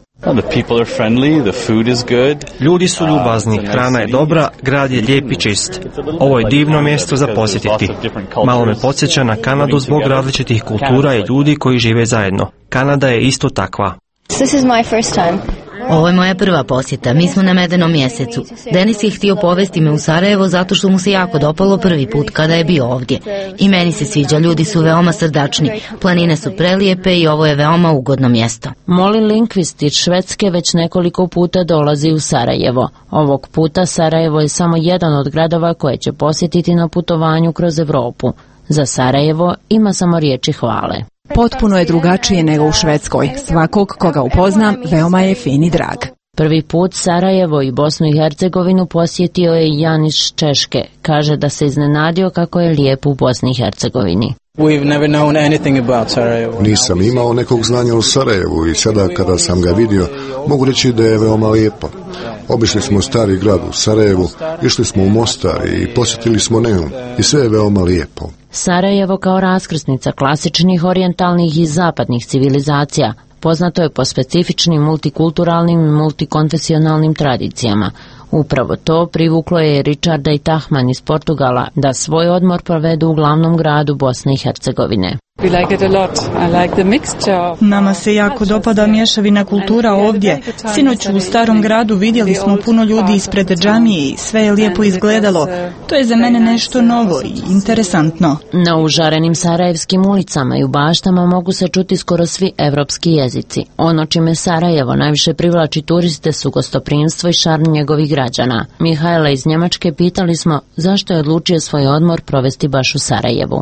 Ljudi su ljubazni, hrana je dobra, grad je lijep i čist. Ovo je divno mjesto za posjetiti. Malo me podsjeća na Kanadu zbog različitih kultura i ljudi koji žive zajedno. Kanada je isto takva. This is my first time. Ovo je moja prva posjeta, mi smo na medenom mjesecu. Denis je htio povesti me u Sarajevo zato što mu se jako dopalo prvi put kada je bio ovdje. I meni se sviđa, ljudi su veoma srdačni, planine su prelijepe i ovo je veoma ugodno mjesto. Molly Lindqvist iz Švedske već nekoliko puta dolazi u Sarajevo. Ovog puta Sarajevo je samo jedan od gradova koje će posjetiti na putovanju kroz Evropu. Za Sarajevo ima samo riječi hvale. Potpuno je drugačije nego u Švedskoj. Svakog koga upoznam, veoma je fin i drag. Prvi put Sarajevo i Bosnu i Hercegovinu posjetio je i Jan iz Češke. Kaže da se iznenadio kako je lijepo u Bosni i Hercegovini. Nisam imao nekog znanja o Sarajevu i sada kada sam ga vidio, mogu reći da je veoma lijepo. Obišli smo stari grad u Sarajevu, išli smo u Mostar i posjetili smo Neum i sve je veoma lijepo. Sarajevo kao raskrsnica klasičnih orijentalnih i zapadnih civilizacija poznato je po specifičnim multikulturalnim i multikonfesionalnim tradicijama. Upravo to privuklo je Richarda i Tahman iz Portugala da svoj odmor provedu u glavnom gradu Bosne i Hercegovine. Nama se jako dopada mješavina kultura ovdje. Sinoć u starom gradu vidjeli smo puno ljudi ispred džamije i sve je lijepo izgledalo. To je za mene nešto novo i interesantno. Na užarenim sarajevskim ulicama i u baštama mogu se čuti skoro svi evropski jezici. Ono čime Sarajevo najviše privlači turiste su gostoprimstvo i šarm njegovih građana. Mihajla iz Njemačke pitali smo zašto je odlučio svoj odmor provesti baš u Sarajevu.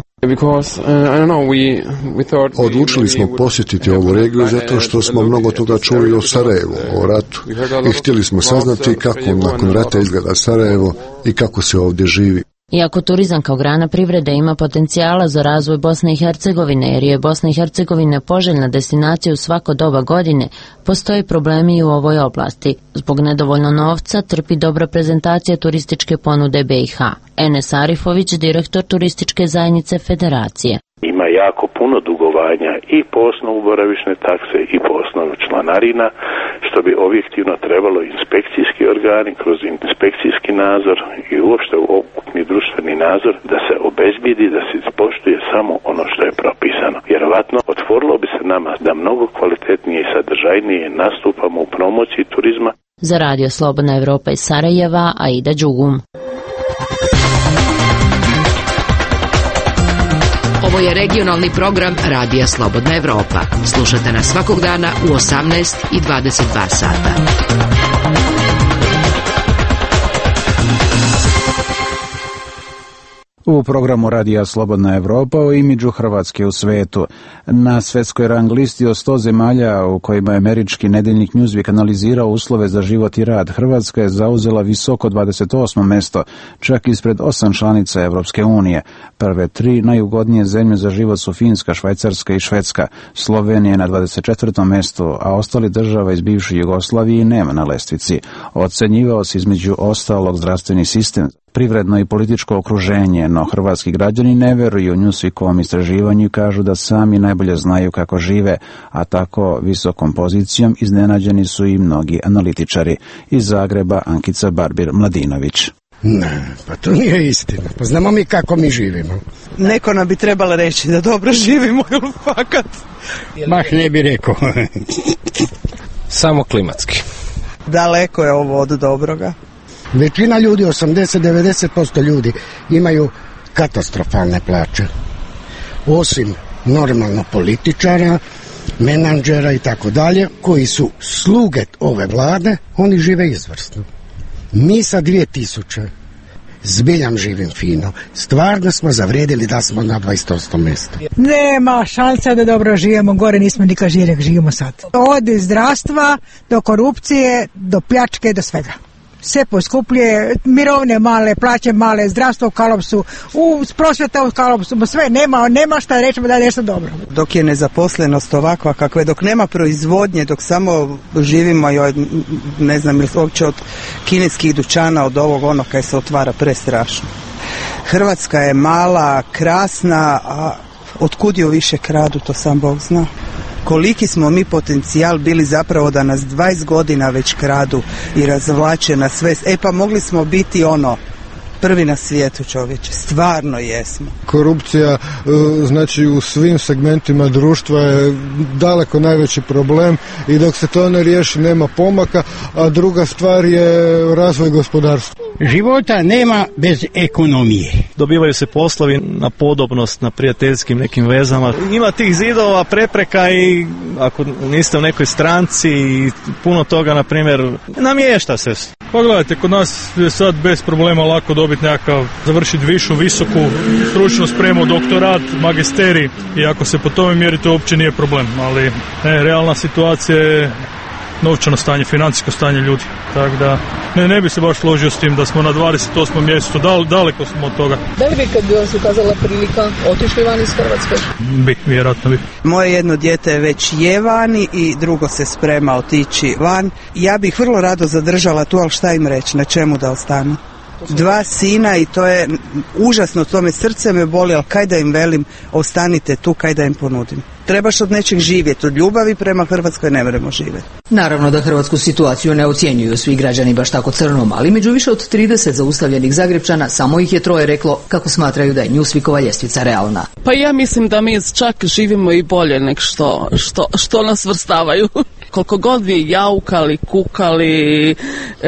Odlučili smo posjetiti ovu regiju zato što smo mnogo toga čuli o Sarajevu, o ratu i htjeli smo saznati kako nakon rata izgleda Sarajevo i kako se ovdje živi. Iako turizam kao grana privrede ima potencijala za razvoj Bosne i Hercegovine, jer je Bosna i Hercegovina poželjna destinacija u svako doba godine, postoji problemi i u ovoj oblasti. Zbog nedovoljno novca trpi dobra prezentacija turističke ponude B i H. Enes Arifović, direktor turističke zajednice Federacije. Ima jako puno dugovanja i po osnovu boravišne takse i po osnovu članarina, što bi objektivno trebalo inspekcijski organi kroz inspekcijski nadzor i uopšte ukupni društveni nadzor da se obezbijedi da se ispoštuje samo ono što je propisano. Vjerovatno otvorilo bi se nama da mnogo kvalitetnije i sadržajnije nastupamo u promociji turizma. Za Radio Slobodna Evropa iz Sarajeva, Aida Đugum. Ovo je regionalni program Radija Slobodna Evropa. Slušate nas svakog dana u osamnaest i dvadeset dva sata. U programu Radija Slobodna Evropa o imidžu Hrvatske u svetu. Na svjetskoj rang listi od sto zemalja u kojima je američki nedeljnik Newsweek analizirao uslove za život i rad, Hrvatska je zauzela visoko dvadeset osmo mjesto, čak ispred osam članica Evropske unije. Prve tri najugodnije zemlje za život su Finska, Švajcarska i Švedska. Slovenija je na dvadeset četvrtom mjestu, a ostali država iz bivše Jugoslavije nema na lestvici. Ocenjivao se između ostalog zdravstveni sistem, privredno i političko okruženje, no hrvatski građani ne veruju Newsweekovom istraživanju i kažu da sami najbolje znaju kako žive, a tako visokom pozicijom iznenađeni su i mnogi analitičari. Iz Zagreba Ankica Barbir-Mladinović. Ne, pa to nije istina. Pa znamo mi kako mi živimo. Neko nam bi trebalo reći da dobro živimo ili fakat. Mah ne bi rekao. Samo klimatski. Daleko je ovo od dobroga. Većina ljudi, osamdeset do devedeset posto ljudi, imaju katastrofalne plaće. osim normalno političara, menadžera i tako dalje, koji su sluge ove vlade, oni žive izvrsno. Mi sa dvije tisuće zbiljam živim fino. Stvarno smo zavrijedili da smo na dvadeset osmom mjestu. Nema šanse da dobro živimo, gore nismo nikad živjeli, živimo sad. Od zdravstva do korupcije, do pljačke, do svega. Sve poskupljuje, mirovine male, plaće male, zdravstvo u kolapsu, u prosvjeta u kolapsu, sve nema, nema šta rećemo da je nešto dobro. Dok je nezaposlenost ovakva kakva je, dok nema proizvodnje, dok samo živimo i od, ne znam, uopće od kineskih dućana, od ovog ono kaj se otvara prestrašno. Hrvatska je mala, krasna, a otkud ju više kradu, to sam Bog zna. Koliki smo mi potencijal bili zapravo da nas dvadeset godina već kradu i razvlače na sve. E pa mogli smo biti ono, prvi na svijetu, čovječe, stvarno jesmo. Korupcija, znači u svim segmentima društva je daleko najveći problem i dok se to ne riješi nema pomaka, a druga stvar je razvoj gospodarstva. Života nema bez ekonomije. Dobivaju se poslovi na podobnost, na prijateljskim nekim vezama. Ima tih zidova, prepreka i ako niste u nekoj stranci i puno toga, na primjer, namješta se. Pogledajte, kod nas je sad bez problema lako dobiti nekakav, završiti višu, visoku stručnu spremu, doktorat, magisterij i ako se po tome mjeri to uopće nije problem, ali ne, realna situacija je novčano stanje, financijsko stanje ljudi. Tako da ne, ne bi se baš složio s tim da smo na dvadeset osmom mjestu, Dal, daleko smo od toga. Da li bi kad bi vam se ukazala prilika otišli van iz Hrvatske? Bi, vjerojatno bi. Moje jedno dijete već je vani i drugo se sprema otići van. Ja bih vrlo rado zadržala tu, ali šta im reći, na čemu da ostanu? Dva sina i to je užasno, to me srce me boli, ali kaj da im velim, ostanite tu, kaj da im ponudim. Trebaš od nečeg živjeti, od ljubavi prema Hrvatskoj ne moramo živjeti. Naravno da hrvatsku situaciju ne ocjenjuju svi građani baš tako crnom, ali među više od trideset zaustavljenih Zagrepčana samo ih je troje reklo kako smatraju da je Newsweekova ljestvica realna. Pa ja mislim da mi čak živimo i bolje nek što, što, što nas vrstavaju. Koliko god bi jaukali, kukali, e,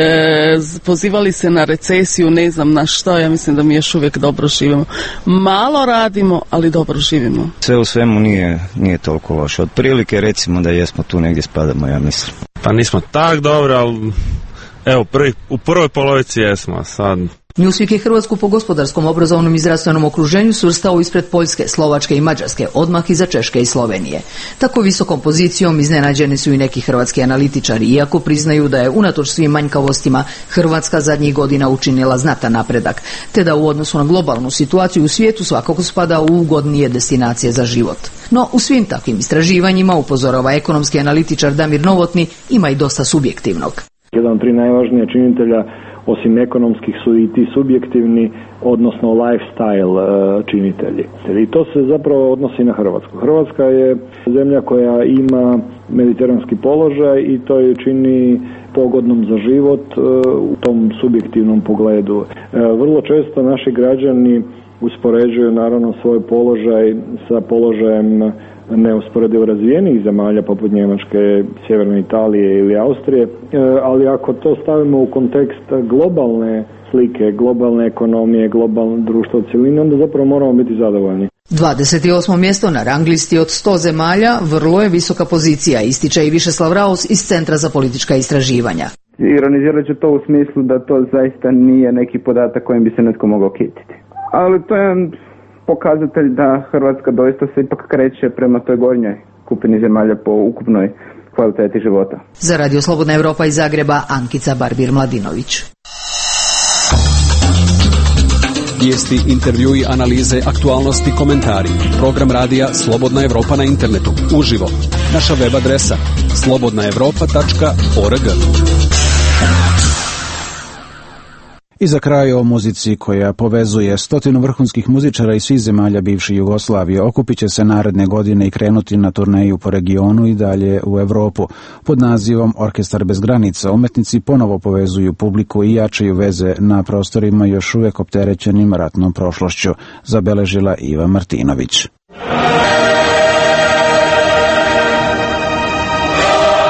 pozivali se na recesiju, ne znam na što, ja mislim da mi još uvijek dobro živimo. Malo radimo, ali dobro živimo. Sve u svemu nije, nije toliko loše. Otprilike recimo da jesmo tu negdje spadamo, ja mislim. Pa nismo tak dobro, ali evo prvi, u prvoj polovici jesmo sad. Newsweek je Hrvatsku po gospodarskom, obrazovnom i zdravstvenom okruženju svrstao ispred Poljske, Slovačke i Mađarske, odmah iza Češke i Slovenije. Tako visokom pozicijom iznenađeni su i neki hrvatski analitičari, iako priznaju da je unatoč svim manjkavostima Hrvatska zadnjih godina učinila znatan napredak, te da u odnosu na globalnu situaciju u svijetu svakako spada u ugodnije destinacije za život. No, u svim takvim istraživanjima, upozorava ekonomski analitičar Damir Novotni, ima i dosta subjektivnog. Jedan od tri najvažnija činitelja osim ekonomskih su i ti subjektivni, odnosno lifestyle činitelji. I to se zapravo odnosi na Hrvatsku. Hrvatska je zemlja koja ima mediteranski položaj i to je čini pogodnom za život u tom subjektivnom pogledu. Vrlo često naši građani uspoređuju naravno svoj položaj sa položajem neusporedivo razvijenih zemalja poput Njemačke, Sjeverne Italije ili Austrije, ali ako to stavimo u kontekst globalne slike, globalne ekonomije, globalno društvo u cjelini, onda zapravo moramo biti zadovoljni. dvadeset osmo mjesto na rang listi od sto zemalja vrlo je visoka pozicija, ističe i Višeslav Raus iz Centra za politička istraživanja. Ironizirat ću to u smislu da to zaista nije neki podatak kojim bi se netko mogao kititi. Ali to je pokazatelj da Hrvatska doista se ipak kreće prema toj gornjoj skupini zemalja po ukupnoj kvaliteti života. Za Radio Slobodna Evropa iz Zagreba, Ankica Barbir-Mladinović. Vijesti, intervjui, analize, aktualnosti, komentari. Program radija Slobodna Evropa na internetu, uživo. Naša web adresa slobodna evropa tačka org. I za kraj o muzici koja povezuje stotinu vrhunskih muzičara iz svih zemalja bivše Jugoslavije. Okupit će se naredne godine i krenuti na turneju po regionu i dalje u Europu. Pod nazivom Orkestar bez granica umetnici ponovo povezuju publiku i jačaju veze na prostorima još uvijek opterećenim ratnom prošlošću, zabeležila Iva Martinović.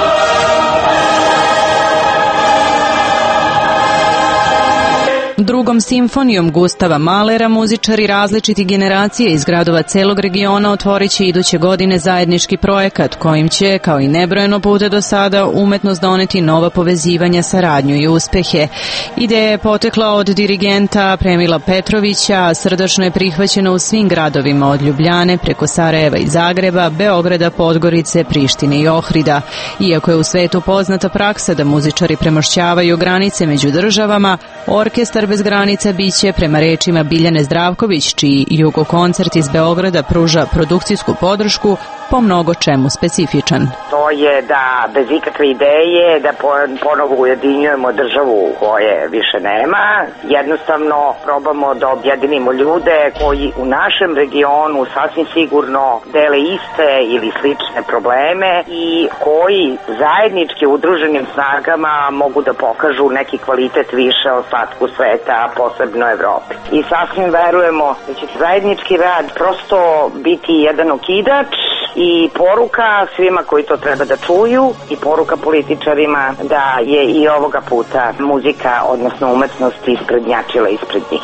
Drugom Sarajevskom simfonijom Gustava Mahlera muzičari različitih generacija iz gradova celog regiona otvorit će iduće godine zajednički projekat kojim će, kao i nebrojeno puta do sada, umetnost doneti nova povezivanja, saradnju i uspehe. Ideja je potekla od dirigenta Premila Petrovića, a srdačno je prihvaćena u svim gradovima od Ljubljane preko Sarajeva i Zagreba, Beograda, Podgorice, Prištine i Ohrida. Iako je u svetu poznata praksa da muzičari premošćavaju granice među državama, Orkestar bez granica biće, prema rečima Biljane Zdravković, čiji Jugo koncert iz Beograda pruža produkcijsku podršku, po mnogo čemu specifičan. To je da bez ikakve ideje da ponovo ujedinjujemo državu koje više nema, jednostavno probamo da objedinimo ljude koji u našem regionu sasvim sigurno dele iste ili slične probleme i koji zajednički udruženim snagama mogu da pokažu neki kvalitet više ostatku sveta, posebno Evropi. I sasvim verujemo da će zajednički rad prosto biti jedan okidač i poruka svima koji to treba da čuju i poruka političarima da je i ovoga puta muzika, odnosno umetnost isprednjačila ispred njih.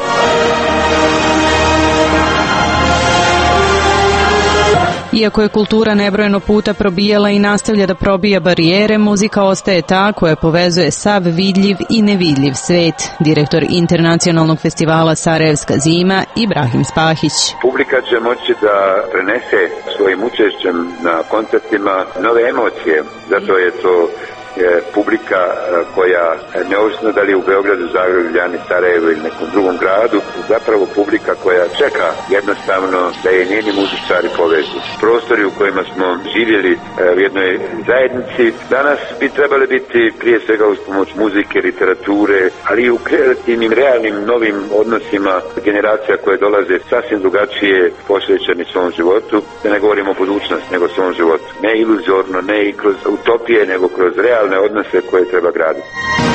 Iako je kultura nebrojeno puta probijala i nastavlja da probija barijere, muzika ostaje ta koja povezuje sav vidljiv i nevidljiv svet. Direktor Internacionalnog festivala Sarajevska zima Ibrahim Spahić. Publika će moći da prenese svojim učešćem na koncertima nove emocije, zato je to je publika koja, neovisno da li je u Beogradu, Zagrebu, Ljubljani, Sarajevu ili nekom drugom gradu, zapravo publika koja čeka jednostavno da je njeni muzičari povežu. Prostori u kojima smo živjeli u jednoj zajednici danas bi trebali biti prije svega uz pomoć muzike, literature, ali i u kreativnim, realnim, novim odnosima generacija koje dolaze sasvim drugačije posvećeni svom životu, da ne govorimo o budućnosti, nego svom životu. Ne iluzorno, ne i kroz utopije, nego kroz realne odnose koje treba graditi.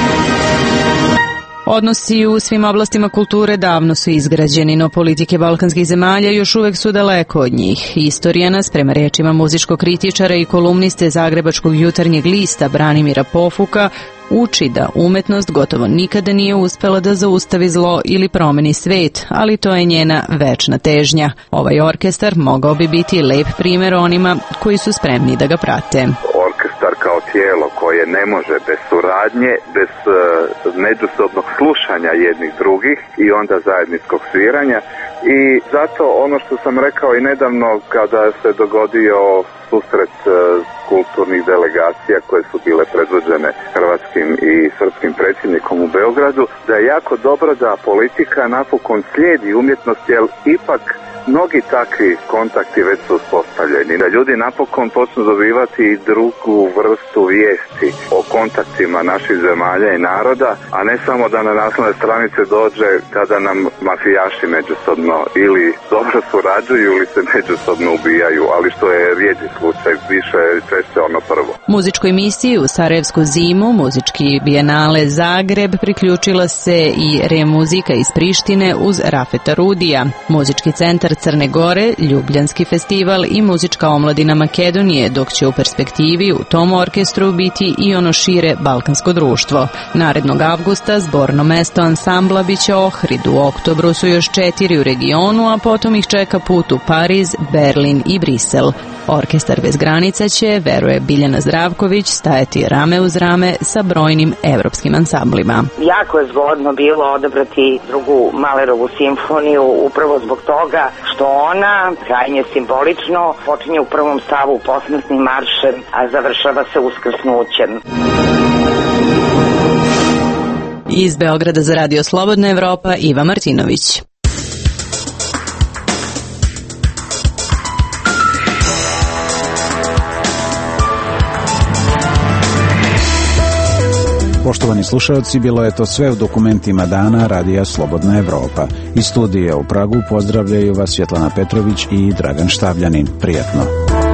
Odnosi u svim oblastima kulture davno su izgrađeni, no politike balkanskih zemalja još uvek su daleko od njih. Istorija nas, prema rečima muzičkog kritičara i kolumniste Zagrebačkog jutarnjeg lista Branimira Pofuka, uči da umetnost gotovo nikada nije uspela da zaustavi zlo ili promeni svet, ali to je njena večna težnja. Ovaj orkestar mogao bi biti lep primjer onima koji su spremni da ga prate. Orkestar kao tijelo koje ne može bez suradnje, bez uh, međusobnog slušanja jednih drugih i onda zajedničkog sviranja. I zato ono što sam rekao i nedavno kada se dogodio susret uh, kulturnih delegacija koje su bile predvođene hrvatskim i srpskim predsjednikom u Beogradu, da je jako dobro da politika napokon slijedi umjetnost, jer ipak mnogi takvi kontakti već su uspostavljeni, da ljudi napokon počnu dobivati i drugu vrstu vijesti o kontaktima naših zemalja i naroda, a ne samo da na naslovne stranice dođe kada nam mafijaši međusobno ili dobro surađuju ili se međusobno ubijaju, ali što je rijeđi slučaj, više češće ono prvo. Muzičku emisiju u Sarajevsku zimu, muzički bijenale Zagreb, priključila se i Remuzika iz Prištine uz Rafeta Rudija. Muzički centar Crne Gore, Ljubljanski festival i muzička omladina Makedonije, dok će u perspektivi u tom orkestru biti i ono šire balkansko društvo. Narednog avgusta zborno mesto ansambla biće Ohrid, u oktobru su još četiri u regionu, a potom ih čeka put u Pariz, Berlin i Brisel. Orkestar bez granica će, veruje Biljana Zdravković, stajati rame uz rame sa brojnim evropskim ansamblima. Jako je zgodno bilo odabrati drugu Mahlerovu simfoniju upravo zbog toga što ona, krajnje simbolično, počinje u prvom stavu posmrtnim maršem, a završava se uskrsnućem. Iz Beograda za Radio Slobodna Evropa, Iva Martinović. Poštovani slušalci, bilo je to sve u dokumentima dana Radija Slobodna Evropa. Iz studija u Pragu pozdravljaju vas Svjetlana Petrović i Dragan Štavljanin. Prijetno.